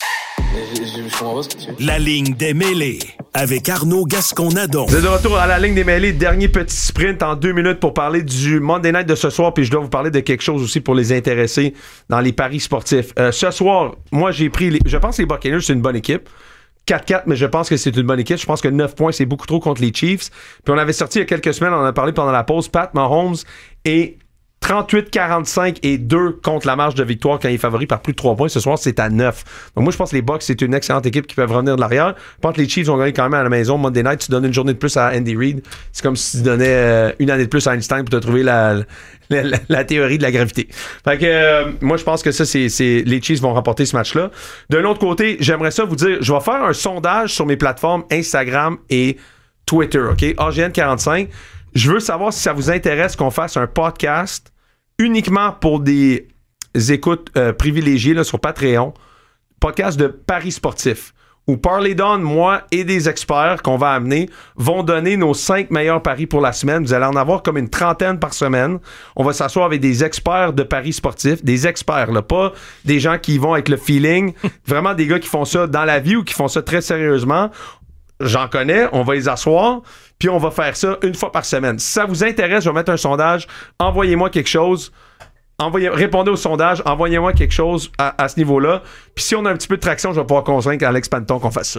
Je, je, je comprends pas ce que tu veux. La ligne des mêlées avec Arnaud Gascon-Nadon. Vous êtes de retour à la ligne des mêlées. Dernier petit sprint en deux minutes pour parler du Monday Night de ce soir. Puis je dois vous parler de quelque chose aussi pour les intéresser dans les paris sportifs. Euh, ce soir, moi, j'ai pris... Les, je pense que les Buccaneers, c'est une bonne équipe. quatre quatre, mais je pense que c'est une bonne équipe. Je pense que neuf points, c'est beaucoup trop contre les Chiefs. Puis on avait sorti il y a quelques semaines, on en a parlé pendant la pause, Pat Mahomes et trente-huit quarante-cinq et deux contre la marge de victoire quand il est favori par plus de trois points. Ce soir, c'est à neuf. Donc moi, je pense que les Bucks, c'est une excellente équipe qui peuvent revenir de l'arrière. Je pense que les Chiefs ont gagné quand même à la maison. Monday Night, tu donnes une journée de plus à Andy Reid. C'est comme si tu donnais euh, une année de plus à Einstein pour te trouver la, la, la- la théorie de la gravité. Fait que euh, moi, je pense que ça, c'est, c'est les Chiefs vont remporter ce match-là. De l'autre côté, j'aimerais ça vous dire, je vais faire un sondage sur mes plateformes Instagram et Twitter, OK? A G N quarante-cinq. Je veux savoir si ça vous intéresse qu'on fasse un podcast uniquement pour des écoutes euh, privilégiées là, sur Patreon, podcast de paris sportifs, où Parlay Don, moi et des experts qu'on va amener vont donner nos cinq meilleurs paris pour la semaine. Vous allez en avoir comme une trentaine par semaine. On va s'asseoir avec des experts de paris sportifs, des experts, là, pas des gens qui vont avec le feeling, vraiment des gars qui font ça dans la vie ou qui font ça très sérieusement. J'en connais, on va les asseoir, puis on va faire ça une fois par semaine. Si ça vous intéresse, je vais mettre un sondage, envoyez-moi quelque chose. Envoyez, répondez au sondage, envoyez-moi quelque chose à, à ce niveau-là. Puis si on a un petit peu de traction, je vais pouvoir convaincre Alex Panton qu'on fasse ça.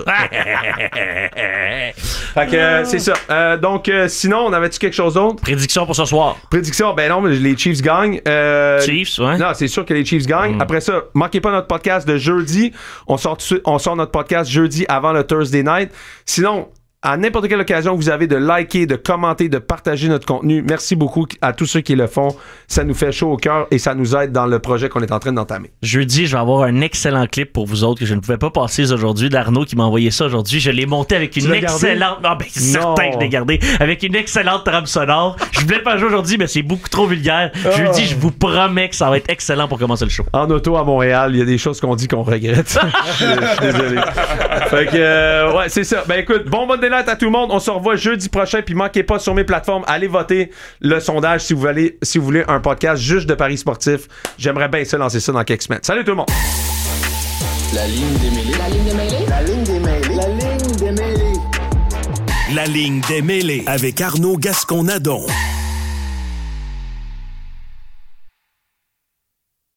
Fait que euh, c'est ça. Euh, donc, euh, sinon, on avait-tu quelque chose d'autre? Prédiction pour ce soir. Prédiction, ben non, mais les Chiefs gagnent. Euh, Chiefs, ouais. Non, c'est sûr que les Chiefs gagnent. Mm. Après ça, manquez pas notre podcast de jeudi. On sort, tout de suite, on sort notre podcast jeudi avant le Thursday night. Sinon, à n'importe quelle occasion que vous avez de liker, de commenter, de partager notre contenu, merci beaucoup à tous ceux qui le font. Ça nous fait chaud au cœur et ça nous aide dans le projet qu'on est en train d'entamer. Jeudi, je vais avoir un excellent clip pour vous autres que je ne pouvais pas passer aujourd'hui d'Arnaud qui m'a envoyé ça aujourd'hui. Je l'ai monté avec une excellente... Ah ben, c'est certain que je l'ai gardé. Avec une excellente trame sonore. Je voulais le faire jouer aujourd'hui, mais c'est beaucoup trop vulgaire. Oh. Jeudi, je vous promets que ça va être excellent pour commencer le show. En auto à Montréal, il y a des choses qu'on dit qu'on regrette. Je suis désolé. Fait que, euh, ouais, c'est ça. Ben écoute, bon Monday night à tout le monde. On se revoit jeudi prochain. Puis manquez pas sur mes plateformes. Allez voter le sondage si vous voulez, si vous voulez un podcast juste de paris sportifs. J'aimerais bien ça lancer ça dans quelques semaines. Salut tout le monde. La ligne démêlée. La ligne démêlée. La ligne démêlée. La ligne démêlée. La ligne des mêlés avec Arnaud Gascon-Nadon.